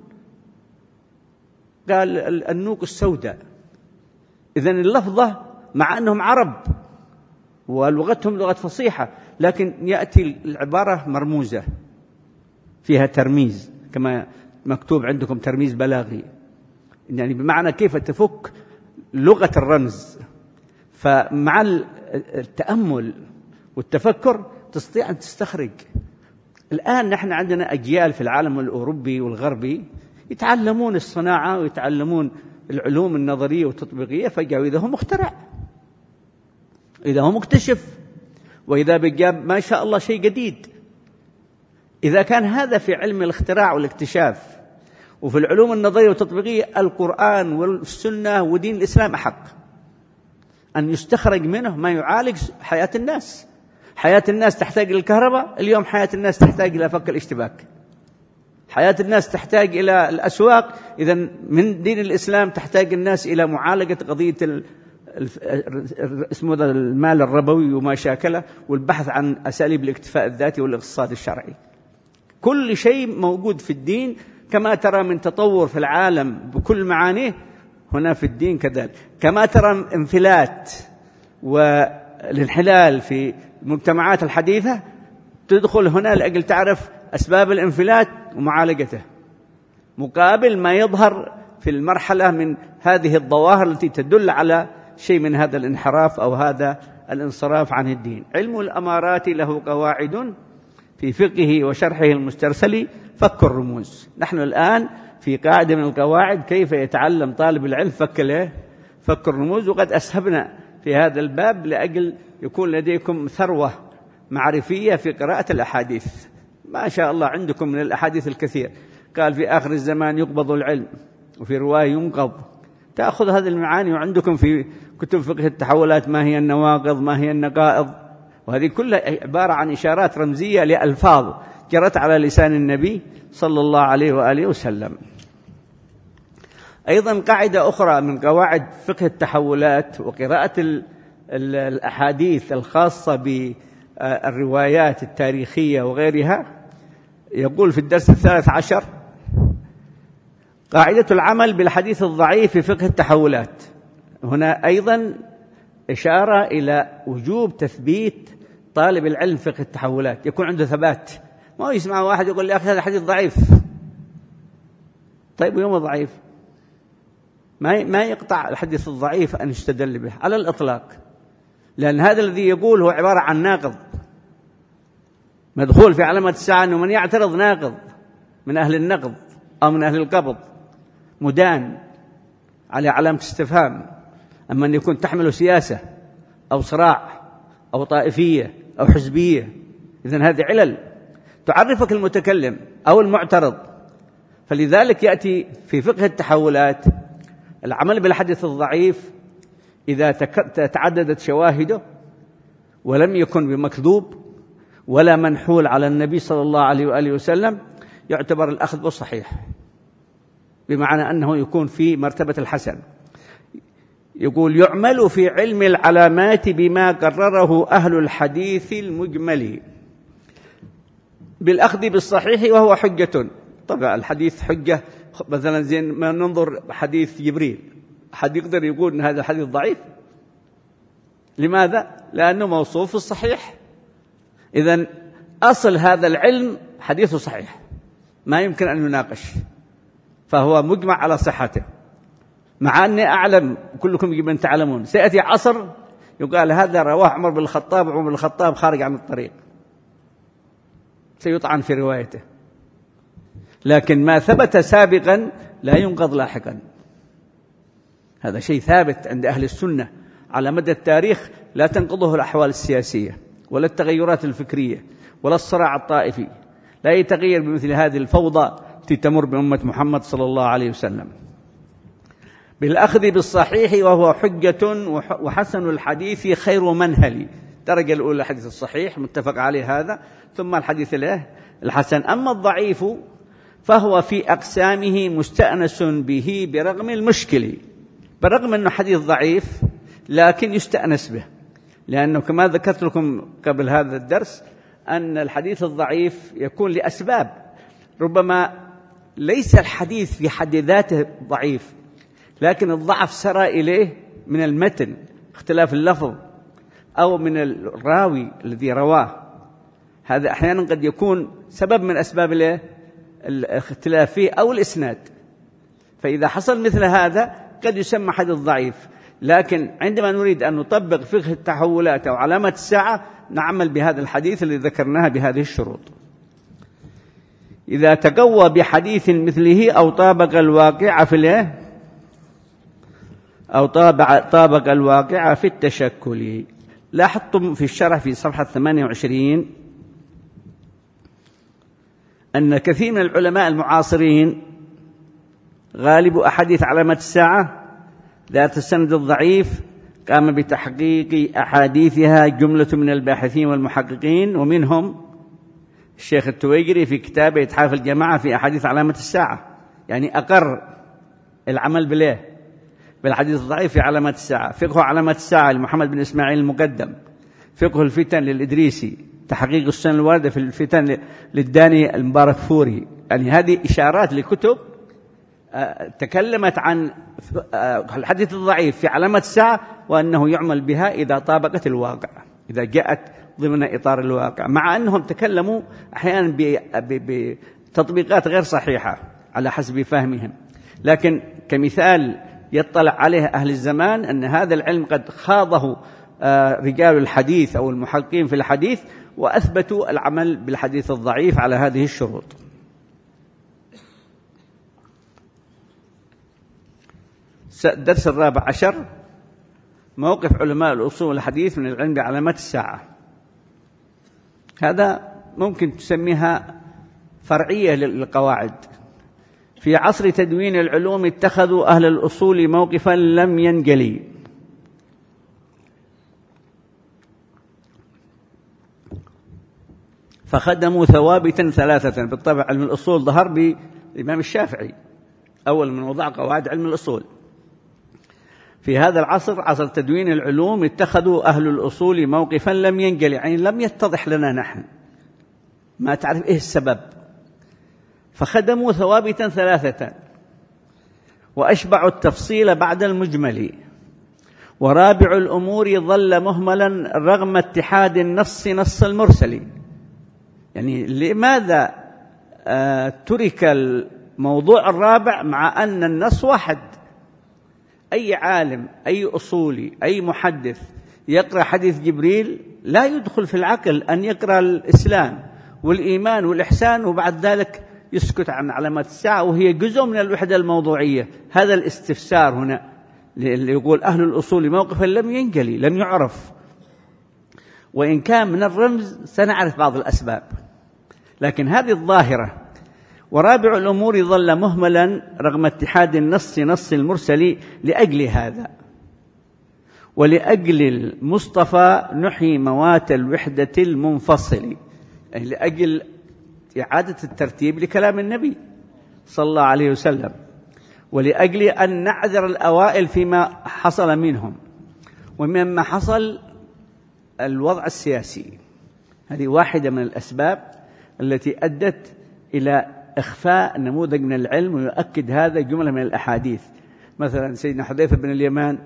قال: النوق السوداء. إذن اللفظة مع أنهم عرب ولغتهم لغة فصيحة، لكن يأتي العبارة مرموزة فيها ترميز، كما مكتوب عندكم ترميز بلاغي، يعني بمعنى كيف تفك لغة الرمز. فمع التأمل والتفكر تستطيع أن تستخرج. الآن نحن عندنا أجيال في العالم الأوروبي والغربي يتعلمون الصناعة ويتعلمون العلوم النظرية والتطبيقية، فجأة إذا هو مخترع، إذا هو مكتشف، وإذا بجاب ما شاء الله شيء جديد. إذا كان هذا في علم الاختراع والاكتشاف وفي العلوم النظرية والتطبيقية، القرآن والسنة ودين الإسلام أحق أن يستخرج منه ما يعالج حياة الناس. حياة الناس تحتاج إلى الكهرباء، اليوم حياة الناس تحتاج إلى فك الاشتباك. حياة الناس تحتاج إلى الأسواق، إذن من دين الإسلام تحتاج الناس إلى معالجة قضية اسمه المال الربوي وما شاكله، والبحث عن أساليب الاكتفاء الذاتي والاقتصاد الشرعي. كل شيء موجود في الدين، كما ترى من تطور في العالم بكل معانيه هنا في الدين كذلك. كما ترى انفلات والانحلال في المجتمعات الحديثة، تدخل هنا لأجل تعرف أسباب الانفلات ومعالجته، مقابل ما يظهر في المرحلة من هذه الظواهر التي تدل على شيء من هذا الانحراف أو هذا الانصراف عن الدين. علم الأمارات له قواعد في فقهه وشرحه المسترسل فك الرموز. نحن الآن في قاعدة من القواعد كيف يتعلم طالب العلم فك له فك الرموز، وقد أسهبنا في هذا الباب لأجل يكون لديكم ثروة معرفية في قراءة الأحاديث. ما شاء الله عندكم من الأحاديث الكثير. قال في آخر الزمان يقبض العلم، وفي رواية ينقض. تأخذ هذه المعاني، وعندكم في كتب فقه التحولات ما هي النواقض، ما هي النقائض، وهذه كلها عبارة عن إشارات رمزية لألفاظ جرت على لسان النبي صلى الله عليه وآله وسلم. أيضا قاعدة أخرى من قواعد فقه التحولات وقراءة الأحاديث الخاصة بالروايات التاريخية وغيرها، يقول في الدرس الثالث عشر: قاعدة العمل بالحديث الضعيف في فقه التحولات. هنا أيضا إشارة إلى وجوب تثبيت طالب العلم فقه التحولات، يكون عنده ثبات. ما هو يسمع واحد يقول لي أخي هذا حديث ضعيف، طيب ويوم ضعيف ما ما يقطع الحديث الضعيف أن يستدل به على الإطلاق، لأن هذا الذي يقول هو عبارة عن ناقض مدخول في علامة الساعة، أنه من يعترض ناقض من أهل النقض أو من أهل القبض مدان على علامة استفهام. أما أن يكون تحمل سياسة أو صراع أو طائفية أو حزبية، إذن هذه علل تعرفك المتكلم أو المعترض. فلذلك يأتي في فقه التحولات العمل بالحديث الضعيف إذا تعددت شواهده ولم يكن بمكذوب ولا منحول على النبي صلى الله عليه وآله وسلم، يعتبر الأخذ بالصحيح، بمعنى أنه يكون في مرتبة الحسن. يقول: يعمل في علم العلامات بما قرره أهل الحديث المجمل بالأخذ بالصحيح وهو حجة. طبعا الحديث حجة، مثلا زين ما ننظر حديث جبريل، أحد يقدر يقول أن هذا الحديث ضعيف؟ لماذا؟ لأنه موصوف في الصحيح. إذن أصل هذا العلم حديثه صحيح، ما يمكن أن يناقش، فهو مجمع على صحته. مع أني أعلم كلكم يجب أن تعلمون سيأتي عصر يقال هذا رواه عمر بن الخطاب، عمر بن الخطاب خارج عن الطريق، سيطعن في روايته. لكن ما ثبت سابقا لا ينقض لاحقا، هذا شيء ثابت عند أهل السنة على مدى التاريخ، لا تنقضه الأحوال السياسية ولا التغيرات الفكرية ولا الصراع الطائفي، لا يتغير بمثل هذه الفوضى التي تمر بأمة محمد صلى الله عليه وسلم. بالأخذ بالصحيح وهو حجة وحسن الحديث خير منهل. درجة الأولى الحديث الصحيح متفق عليه هذا، ثم الحديث له الحسن. أما الضعيف فهو في أقسامه مستأنس به برغم المشكل، برغم أنه حديث ضعيف لكن يستأنس به، لأنه كما ذكرت لكم قبل هذا الدرس أن الحديث الضعيف يكون لأسباب، ربما ليس الحديث في حد ذاته ضعيف، لكن الضعف سرى إليه من المتن، اختلاف اللفظ، أو من الراوي الذي رواه. هذا أحيانا قد يكون سبب من أسباب الاختلاف فيه أو الإسناد. فإذا حصل مثل هذا قد يسمى حديث ضعيف. لكن عندما نريد أن نطبق فقه التحولات أو علامة الساعة نعمل بهذا الحديث الذي ذكرناه بهذه الشروط. إذا تقوى بحديث مثله أو طابق الواقع في الايه أو طابق, طابق الواقع في التشكل. لاحظتم في الشرح في صفحة ثمانية وعشرين أن كثير من العلماء المعاصرين غالب أحاديث علامة الساعة ذات السند الضعيف قام بتحقيق أحاديثها جملة من الباحثين والمحققين، ومنهم الشيخ التويجري في كتابه إتحاف الجماعة في أحاديث علامة الساعة، يعني أقر العمل بالله بالحديث الضعيف في علامة الساعة. فقه علامة الساعة لمحمد بن إسماعيل المقدم، فقه الفتن للإدريسي، تحقيق السنن الواردة في الفتن للداني المبارك فوري. يعني هذه إشارات لكتب تكلمت عن الحديث الضعيف في علامة الساعة وأنه يعمل بها إذا طابقت الواقع. إذا جاءت ضمن إطار الواقع، مع أنهم تكلموا أحيانا بتطبيقات غير صحيحة على حسب فهمهم، لكن كمثال يطلع عليه أهل الزمان أن هذا العلم قد خاضه رجال الحديث أو المحققين في الحديث وأثبتوا العمل بالحديث الضعيف على هذه الشروط. الدرس الرابع عشر: موقف علماء الأصول الحديث من العلم بعلامات الساعة. هذا ممكن تسميها فرعية للقواعد. في عصر تدوين العلوم اتخذوا أهل الأصول موقفا لم ينجلي، فخدموا ثوابتا ثلاثة. بالطبع علم الأصول ظهر بالإمام الشافعي أول من وضع قواعد علم الأصول. في هذا العصر، عصر تدوين العلوم، اتخذوا أهل الأصول موقفا لم ينجلي، يعني لم يتضح لنا نحن، ما تعرف إيه السبب، فخدموا ثوابتا ثلاثة وأشبعوا التفصيل بعد المجمل، ورابع الأمور ظل مهملا رغم اتحاد النص نص المرسل. يعني لماذا آه ترك الموضوع الرابع مع أن النص واحد؟ أي عالم، أي أصولي، أي محدث يقرأ حديث جبريل لا يدخل في العقل أن يقرأ الإسلام والإيمان والإحسان وبعد ذلك يسكت عن علامات الساعة وهي جزء من الوحدة الموضوعية. هذا الاستفسار هنا اللي يقول أهل الأصول موقفا لم ينجلي، لم يعرف، وإن كان من الرمز سنعرف بعض الأسباب، لكن هذه الظاهرة. ورابع الأمور ظل مهملا رغم اتحاد النص نص المرسل، لأجل هذا ولأجل المصطفى نحيي موات الوحدة المنفصل، يعني لأجل إعادة الترتيب لكلام النبي صلى الله عليه وسلم، ولأجل أن نعذر الأوائل فيما حصل منهم. ومما حصل الوضع السياسي، هذه واحدة من الأسباب التي أدت إلى إخفاء نموذج من العلم، ويؤكد هذا جملة من الأحاديث. مثلا سيدنا حذيفة بن اليمان،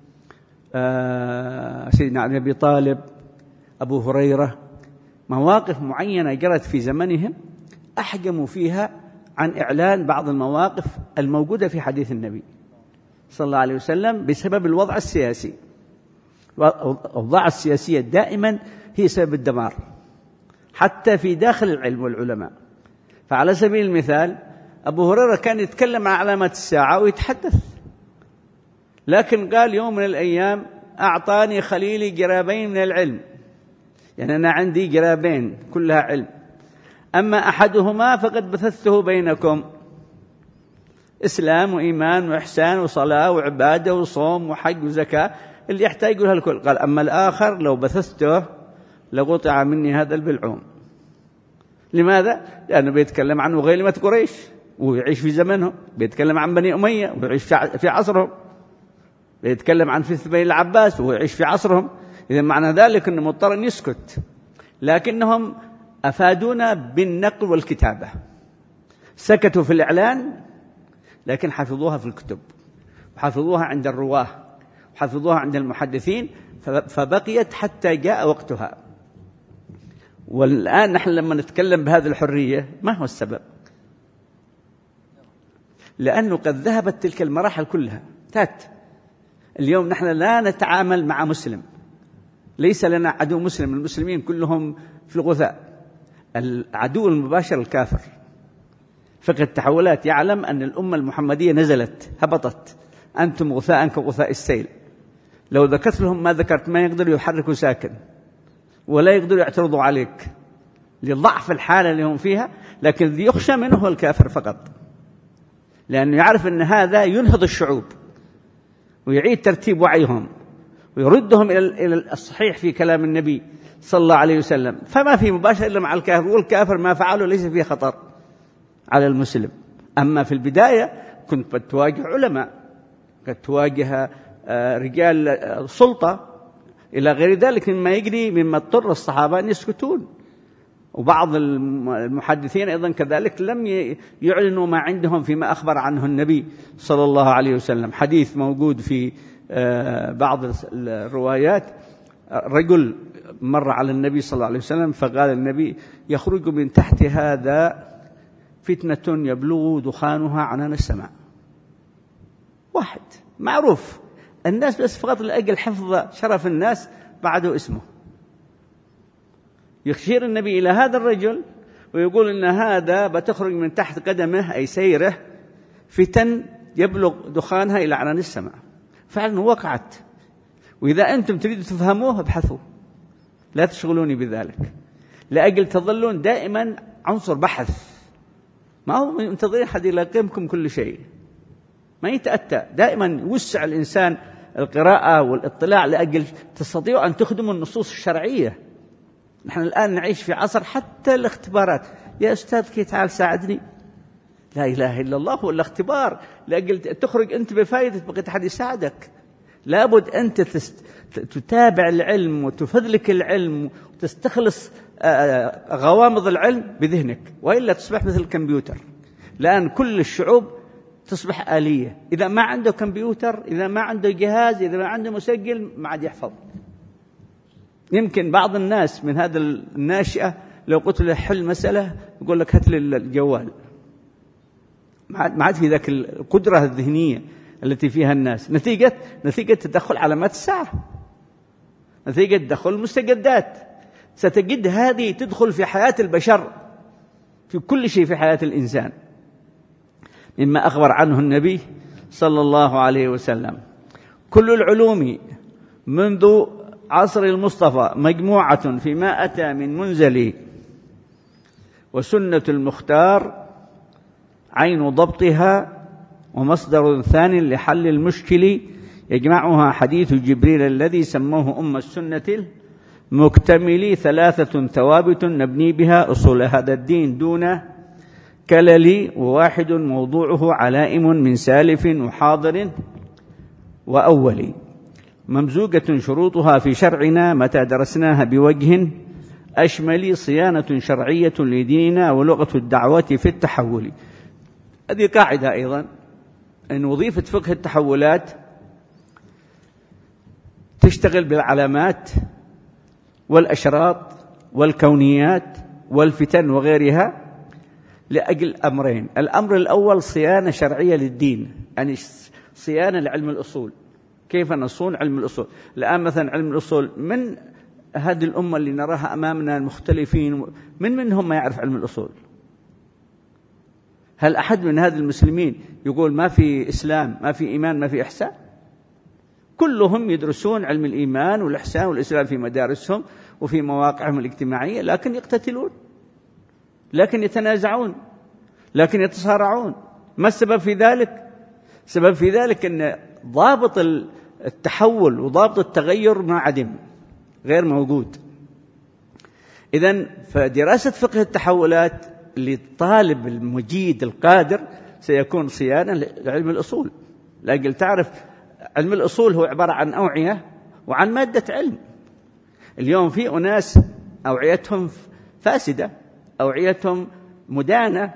سيدنا علي بن أبي طالب، أبو هريرة، مواقف معينة جرت في زمنهم أحجموا فيها عن إعلان بعض المواقف الموجودة في حديث النبي صلى الله عليه وسلم بسبب الوضع السياسي. الأوضاع السياسية دائما هي سبب الدمار حتى في داخل العلم والعلماء. فعلى سبيل المثال أبو هريرة كان يتكلم عن علامات الساعة ويتحدث، لكن قال يوم من الأيام أعطاني خليلي جرابين من العلم، يعني أنا عندي جرابين كلها علم، أما أحدهما فقد بثثته بينكم، إسلام وإيمان وإحسان وصلاة وعبادة وصوم وحج وزكاة، اللي يحتاج يقولها الكل. قال أما الآخر لو بثثته لقطع مني هذا البلعوم. لماذا؟ لأنه بيتكلم عن غيلمة قريش ويعيش في زمنهم، بيتكلم عن بني أمية ويعيش في عصرهم، بيتكلم عن فتنة بني العباس ويعيش في عصرهم. إذا معنى ذلك أنه مضطر أن يسكت، لكنهم أفادونا بالنقل والكتابة، سكتوا في الإعلان لكن حفظوها في الكتب، وحفظوها عند الرواه، وحفظوها عند المحدثين، فبقيت حتى جاء وقتها. والآن نحن لما نتكلم بهذه الحرية ما هو السبب؟ لأنه قد ذهبت تلك المراحل كلها تات. اليوم نحن لا نتعامل مع مسلم، ليس لنا عدو مسلم، المسلمين كلهم في الغثاء. العدو المباشر الكافر. فقه التحولات يعلم أن الأمة المحمدية نزلت هبطت، أنتم غثاء كغثاء السيل، لو ذكرت لهم ما ذكرت ما يقدروا يحركوا ساكن ولا يقدروا يعترضوا عليك لضعف الحالة اللي هم فيها. لكن الذي يخشى منه هو الكافر فقط، لأنه يعرف أن هذا ينهض الشعوب ويعيد ترتيب وعيهم ويردهم إلى الصحيح في كلام النبي صلى الله عليه وسلم. فما في مباشر إلا مع الكافر، والكافر ما فعله ليس فيه خطر على المسلم. أما في البداية كنت قد تواجه علماء، قد تواجه رجال سلطة إلى غير ذلك مما يجري، مما اضطر الصحابة أن يسكتون. وبعض المحدثين أيضا كذلك لم يعلنوا ما عندهم فيما أخبر عنه النبي صلى الله عليه وسلم. حديث موجود في بعض الروايات رجل مر على النبي صلى الله عليه وسلم فقال النبي: يخرج من تحت هذا فتنة يبلغ دخانها عنان السماء. واحد معروف الناس، بس فقط لأجل حفظ شرف الناس بعده اسمه. يشير النبي إلى هذا الرجل ويقول إن هذا بتخرج من تحت قدمه أي سيره فتن يبلغ دخانها إلى عنان السماء. فعلا وقعت، وإذا أنتم تريدوا تفهموه ابحثوا، لا تشغلوني بذلك، لأجل تظلون دائما عنصر بحث، ما هو منتظرين حد يلقمكم كل شيء، ما يتأتى. دائما يوسع الإنسان القراءة والاطلاع لأجل تستطيعوا أن تخدموا النصوص الشرعية. نحن الآن نعيش في عصر حتى الاختبارات، يا أستاذ كي تعال ساعدني، لا إله إلا الله هو الاختبار، لأجل تخرج أنت بفائدة بقيت أحد يساعدك. لابد أنت تتابع العلم وتفذلك العلم وتستخلص غوامض العلم بذهنك، وإلا تصبح مثل الكمبيوتر. لأن كل الشعوب تصبح آلية، إذا ما عنده كمبيوتر، إذا ما عنده جهاز، إذا ما عنده مسجل، ما عاد يحفظ. يمكن بعض الناس من هذا الناشئة لو قلت له حل مسألة يقول لك هات لي الجوال، ما عاد في ذاك القدرة الذهنية التي فيها الناس، نتيجة نتيجة تدخل علامات الساعة، نتيجة تدخل المستجدات. ستجد هذه تدخل في حياة البشر، في كل شيء في حياة الإنسان، مما أخبر عنه النبي صلى الله عليه وسلم: كل العلوم منذ عصر المصطفى مجموعة فيما أتى من منزل، وسنة المختار عين ضبطها، ومصدر ثاني لحل المشكل يجمعها حديث جبريل الذي سموه أم السنة المكتمل، ثلاثة ثوابت نبني بها أصول هذا الدين دون كلل، وواحد موضوعه علائم من سالف وحاضر وأول، ممزوجة شروطها في شرعنا متى درسناها بوجه أشمل، صيانة شرعية لديننا ولغة الدعوة في التحول. هذه قاعدة أيضا، أن وظيفة فقه التحولات تشتغل بالعلامات والأشراط والكونيات والفتن وغيرها لأجل أمرين: الأمر الأول صيانة شرعية للدين، يعني صيانة لعلم الأصول، كيف نصون علم الأصول. الآن مثلا علم الأصول، من هذه الأمة اللي نراها أمامنا المختلفين، من منهم ما يعرف علم الأصول؟ هل أحد من هذه المسلمين يقول ما في إسلام، ما في إيمان، ما في إحسان؟ كلهم يدرسون علم الإيمان والإحسان والإسلام في مدارسهم وفي مواقعهم الاجتماعية، لكن يقتتلون، لكن يتنازعون، لكن يتصارعون. ما السبب في ذلك؟ السبب في ذلك أن ضابط التحول وضابط التغير ما عدم، غير موجود. إذن فدراسة فقه التحولات للطالب المجيد القادر سيكون صيانة لعلم الأصول، لأجل تعرف علم الأصول هو عبارة عن أوعية وعن مادة علم. اليوم في أناس أوعيتهم فاسدة، أوعيتهم مدانة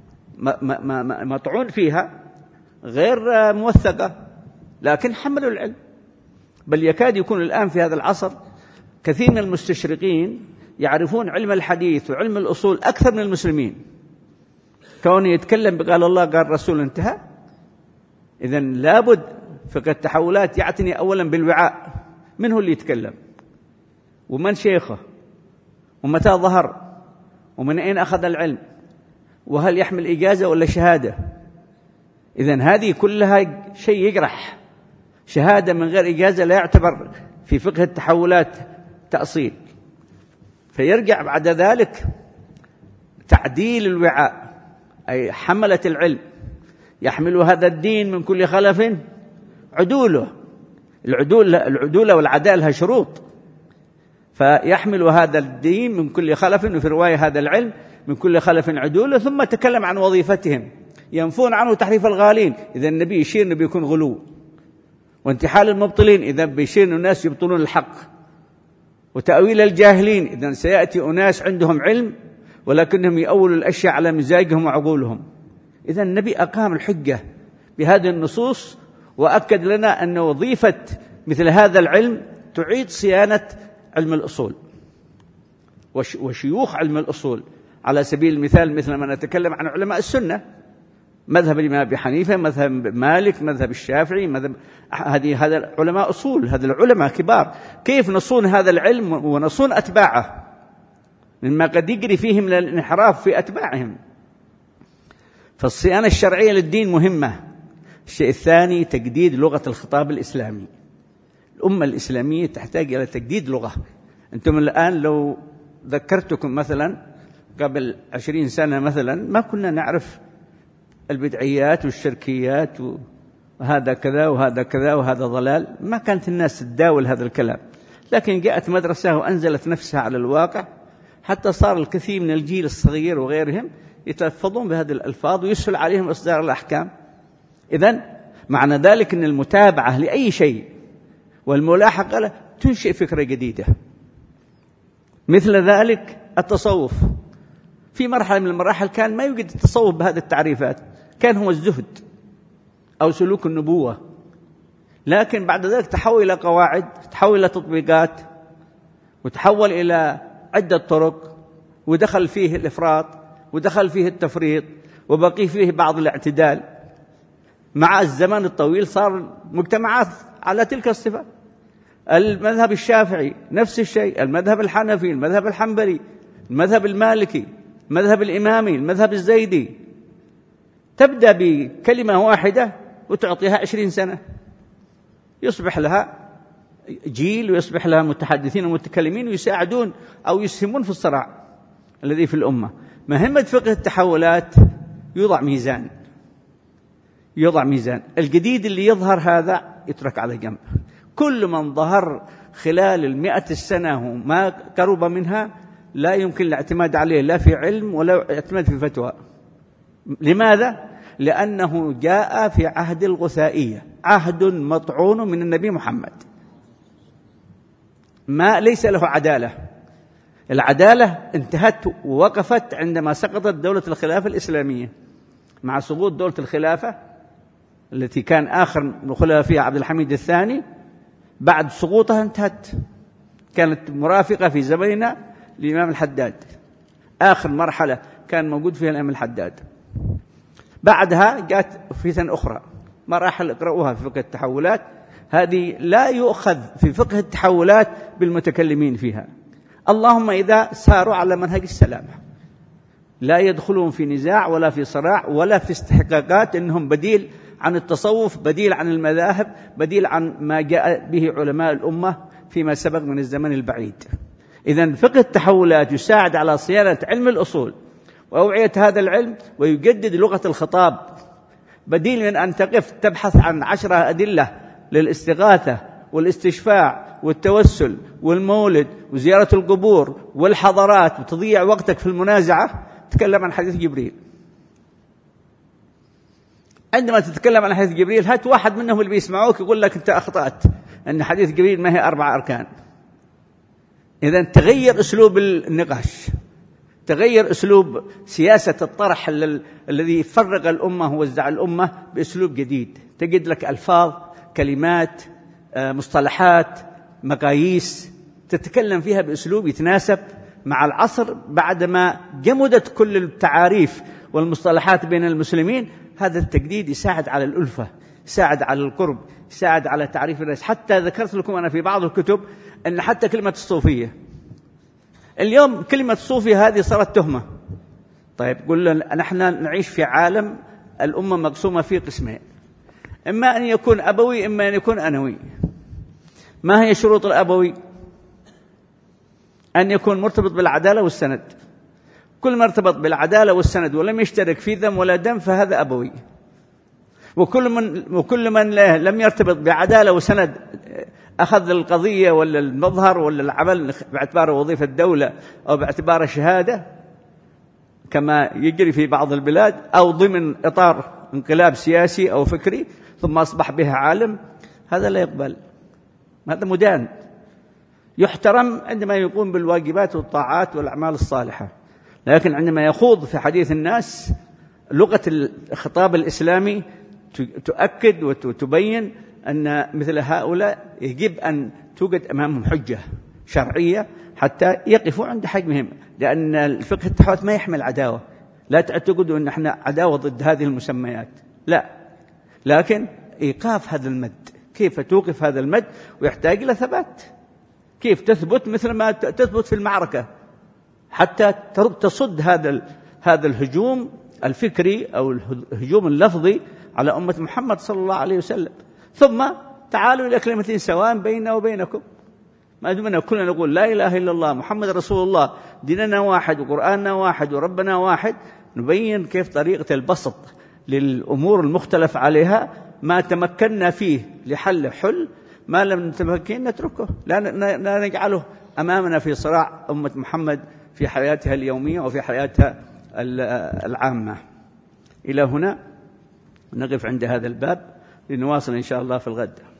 مطعون فيها، غير موثقة، لكن حملوا العلم. بل يكاد يكون الآن في هذا العصر كثير من المستشرقين يعرفون علم الحديث وعلم الأصول أكثر من المسلمين، كونه يتكلم بقال الله قال رسول انتهى. إذن لابد فقه التحولات يعتني أولا بالوعاء، من هو اللي يتكلم، ومن شيخه، ومتى ظهر، ومن أين أخذ العلم، وهل يحمل إجازة ولا شهادة. إذن هذه كلها شيء يجرح. شهادة من غير إجازة لا يعتبر في فقه التحولات تأصيل. فيرجع بعد ذلك تعديل الوعاء، أي حملة العلم يحمل هذا الدين من كل خلف عدوله. العدول العدولة والعدالة لها شروط، فيحمل هذا الدين من كل خلف، وفي رواية هذا العلم من كل خلف عدوله. ثم تكلم عن وظيفتهم، ينفون عنه تحريف الغالين، إذا النبي يشير أنه بيكون غلو، وانتحال المبطلين، إذا بيشير أن الناس يبطلون الحق، وتأويل الجاهلين، إذا سيأتي أناس عندهم علم ولكنهم يأولوا الأشياء على مزاجهم وعقولهم. إذا النبي أقام الحجة بهذه النصوص، وأكد لنا أن وظيفة مثل هذا العلم تعيد صيانة علم الأصول وشيوخ علم الأصول. على سبيل المثال مثل ما نتكلم عن علماء السنة، مذهب الإمام أبي حنيفة، مذهب مالك، مذهب الشافعي، مذهب هذه هذا علماء أصول، هذا العلماء كبار. كيف نصون هذا العلم ونصون أتباعه مما قد يجري فيهم الانحراف في أتباعهم؟ فالصيانة الشرعية للدين مهمة. الشيء الثاني تجديد لغة الخطاب الإسلامي. الأمة الإسلامية تحتاج إلى تجديد لغة. أنتم الآن لو ذكرتكم مثلا قبل عشرين سنة مثلا ما كنا نعرف البدعيات والشركيات وهذا كذا وهذا كذا وهذا ضلال، ما كانت الناس تداول هذا الكلام. لكن جاءت مدرسة وأنزلت نفسها على الواقع، حتى صار الكثير من الجيل الصغير وغيرهم يتلفظون بهذه الألفاظ ويسهل عليهم إصدار الأحكام. إذن معنى ذلك أن المتابعة لأي شيء والملاحقة له تنشئ فكرة جديدة. مثل ذلك التصوف، في مرحلة من المراحل كان ما يوجد التصوف بهذه التعريفات، كان هو الزهد أو سلوك النبوة، لكن بعد ذلك تحول إلى قواعد، تحول إلى تطبيقات، وتحول إلى عدة طرق، ودخل فيه الإفراط ودخل فيه التفريط وبقي فيه بعض الاعتدال. مع الزمن الطويل صار مجتمعات على تلك الصفة. المذهب الشافعي نفس الشيء، المذهب الحنفي، المذهب الحنبلي، المذهب المالكي، المذهب الإمامي، المذهب الزيدي. تبدأ بكلمة واحدة وتعطيها عشرين سنة، يصبح لها جيل ويصبح لها متحدثين ومتكلمين ويساعدون أو يسهمون في الصراع الذي في الأمة. مهمة فقه التحولات يوضع ميزان، يوضع ميزان. الجديد اللي يظهر هذا يترك على جنب. كل من ظهر خلال المئة السنة وما قرب منها لا يمكن الاعتماد عليه لا في علم ولا اعتماد في فتوى. لماذا؟ لأنه جاء في عهد الغثائية، عهد مطعون من النبي محمد، ما ليس له عدالة. العدالة انتهت ووقفت عندما سقطت دولة الخلافة الإسلامية. مع سقوط دولة الخلافة التي كان آخر خلفاء فيها عبد الحميد الثاني، بعد سقوطها انتهت. كانت مرافقة في زمننا للإمام الحداد، آخر مرحلة كان موجود فيها الإمام الحداد. بعدها جاءت فتن أخرى، مراحل اقرأوها في فقه التحولات. هذه لا يؤخذ في فقه التحولات بالمتكلمين فيها، اللهم إذا ساروا على منهج السلامة، لا يدخلون في نزاع ولا في صراع ولا في استحقاقات إنهم بديل عن التصوف، بديل عن المذاهب، بديل عن ما جاء به علماء الأمة فيما سبق من الزمن البعيد. إذن فقه التحولات يساعد على صيانة علم الأصول وأوعية هذا العلم، ويجدد لغة الخطاب، بديل من أن تقف تبحث عن عشرة أدلة للاستغاثة والاستشفاع والتوسل والمولد وزيارة القبور والحضارات وتضيع وقتك في المنازعة. تكلم عن حديث جبريل. عندما تتكلم عن حديث جبريل هات واحد منهم اللي بيسمعوك يقول لك أنت أخطأت، أن حديث جبريل ما هي أربع أركان. إذن تغير أسلوب النقاش، تغير أسلوب سياسة الطرح الذي فرق الأمة ووزع الأمة بأسلوب جديد. تجد لك ألفاظ، كلمات، مصطلحات، مقاييس تتكلم فيها بأسلوب يتناسب مع العصر. بعدما جمدت كل التعاريف والمصطلحات بين المسلمين، هذا التجديد يساعد على الألفة، يساعد على القرب، يساعد على تعريف الناس. حتى ذكرت لكم أنا في بعض الكتب أن حتى كلمة الصوفية اليوم، كلمة صوفي هذه صارت تهمة. طيب قل نحن نعيش في عالم الأمة مقسومة في قسمين، إما أن يكون أبوي إما أن يكون أنوي. ما هي شروط الأبوي؟ أن يكون مرتبط بالعدالة والسند. كل ما ارتبط بالعدالة والسند ولم يشترك في ذم ولا دم فهذا أبوي. وكل من وكل من لم يرتبط بعدالة وسند أخذ القضية ولا المظهر ولا العمل باعتباره وظيفة الدولة أو باعتباره شهادة كما يجري في بعض البلاد، أو ضمن إطار انقلاب سياسي أو فكري ثم أصبح به عالم، هذا لا يقبل. هذا مدان، يحترم عندما يقوم بالواجبات والطاعات والأعمال الصالحة، لكن عندما يخوض في حديث الناس لغة الخطاب الإسلامي تؤكد وتبين أن مثل هؤلاء يجب أن توجد أمامهم حجة شرعية حتى يقفوا عند حجمهم، لأن الفقه التحوات ما يحمل عداوة. لا تعتقدوا أن احنا عداوة ضد هذه المسميات، لا، لكن إيقاف هذا المد، كيف توقف هذا المد، ويحتاج إلى ثبات. كيف تثبت مثل ما تثبت في المعركة حتى تصد هذا هذا الهجوم الفكري أو الهجوم اللفظي على أمة محمد صلى الله عليه وسلم. ثم تعالوا إلى كلمة سواء بيننا وبينكم، ما دمنا كلنا نقول لا إله إلا الله محمد رسول الله، ديننا واحد وقرآننا واحد وربنا واحد، نبين كيف طريقة البسط للأمور المختلف عليها، ما تمكنا فيه لحل حل، ما لم نتمكن نتركه، لا نجعله أمامنا في صراع أمة محمد في حياتها اليومية وفي حياتها العامة. إلى هنا نقف عند هذا الباب، لنواصل إن شاء الله في الغد.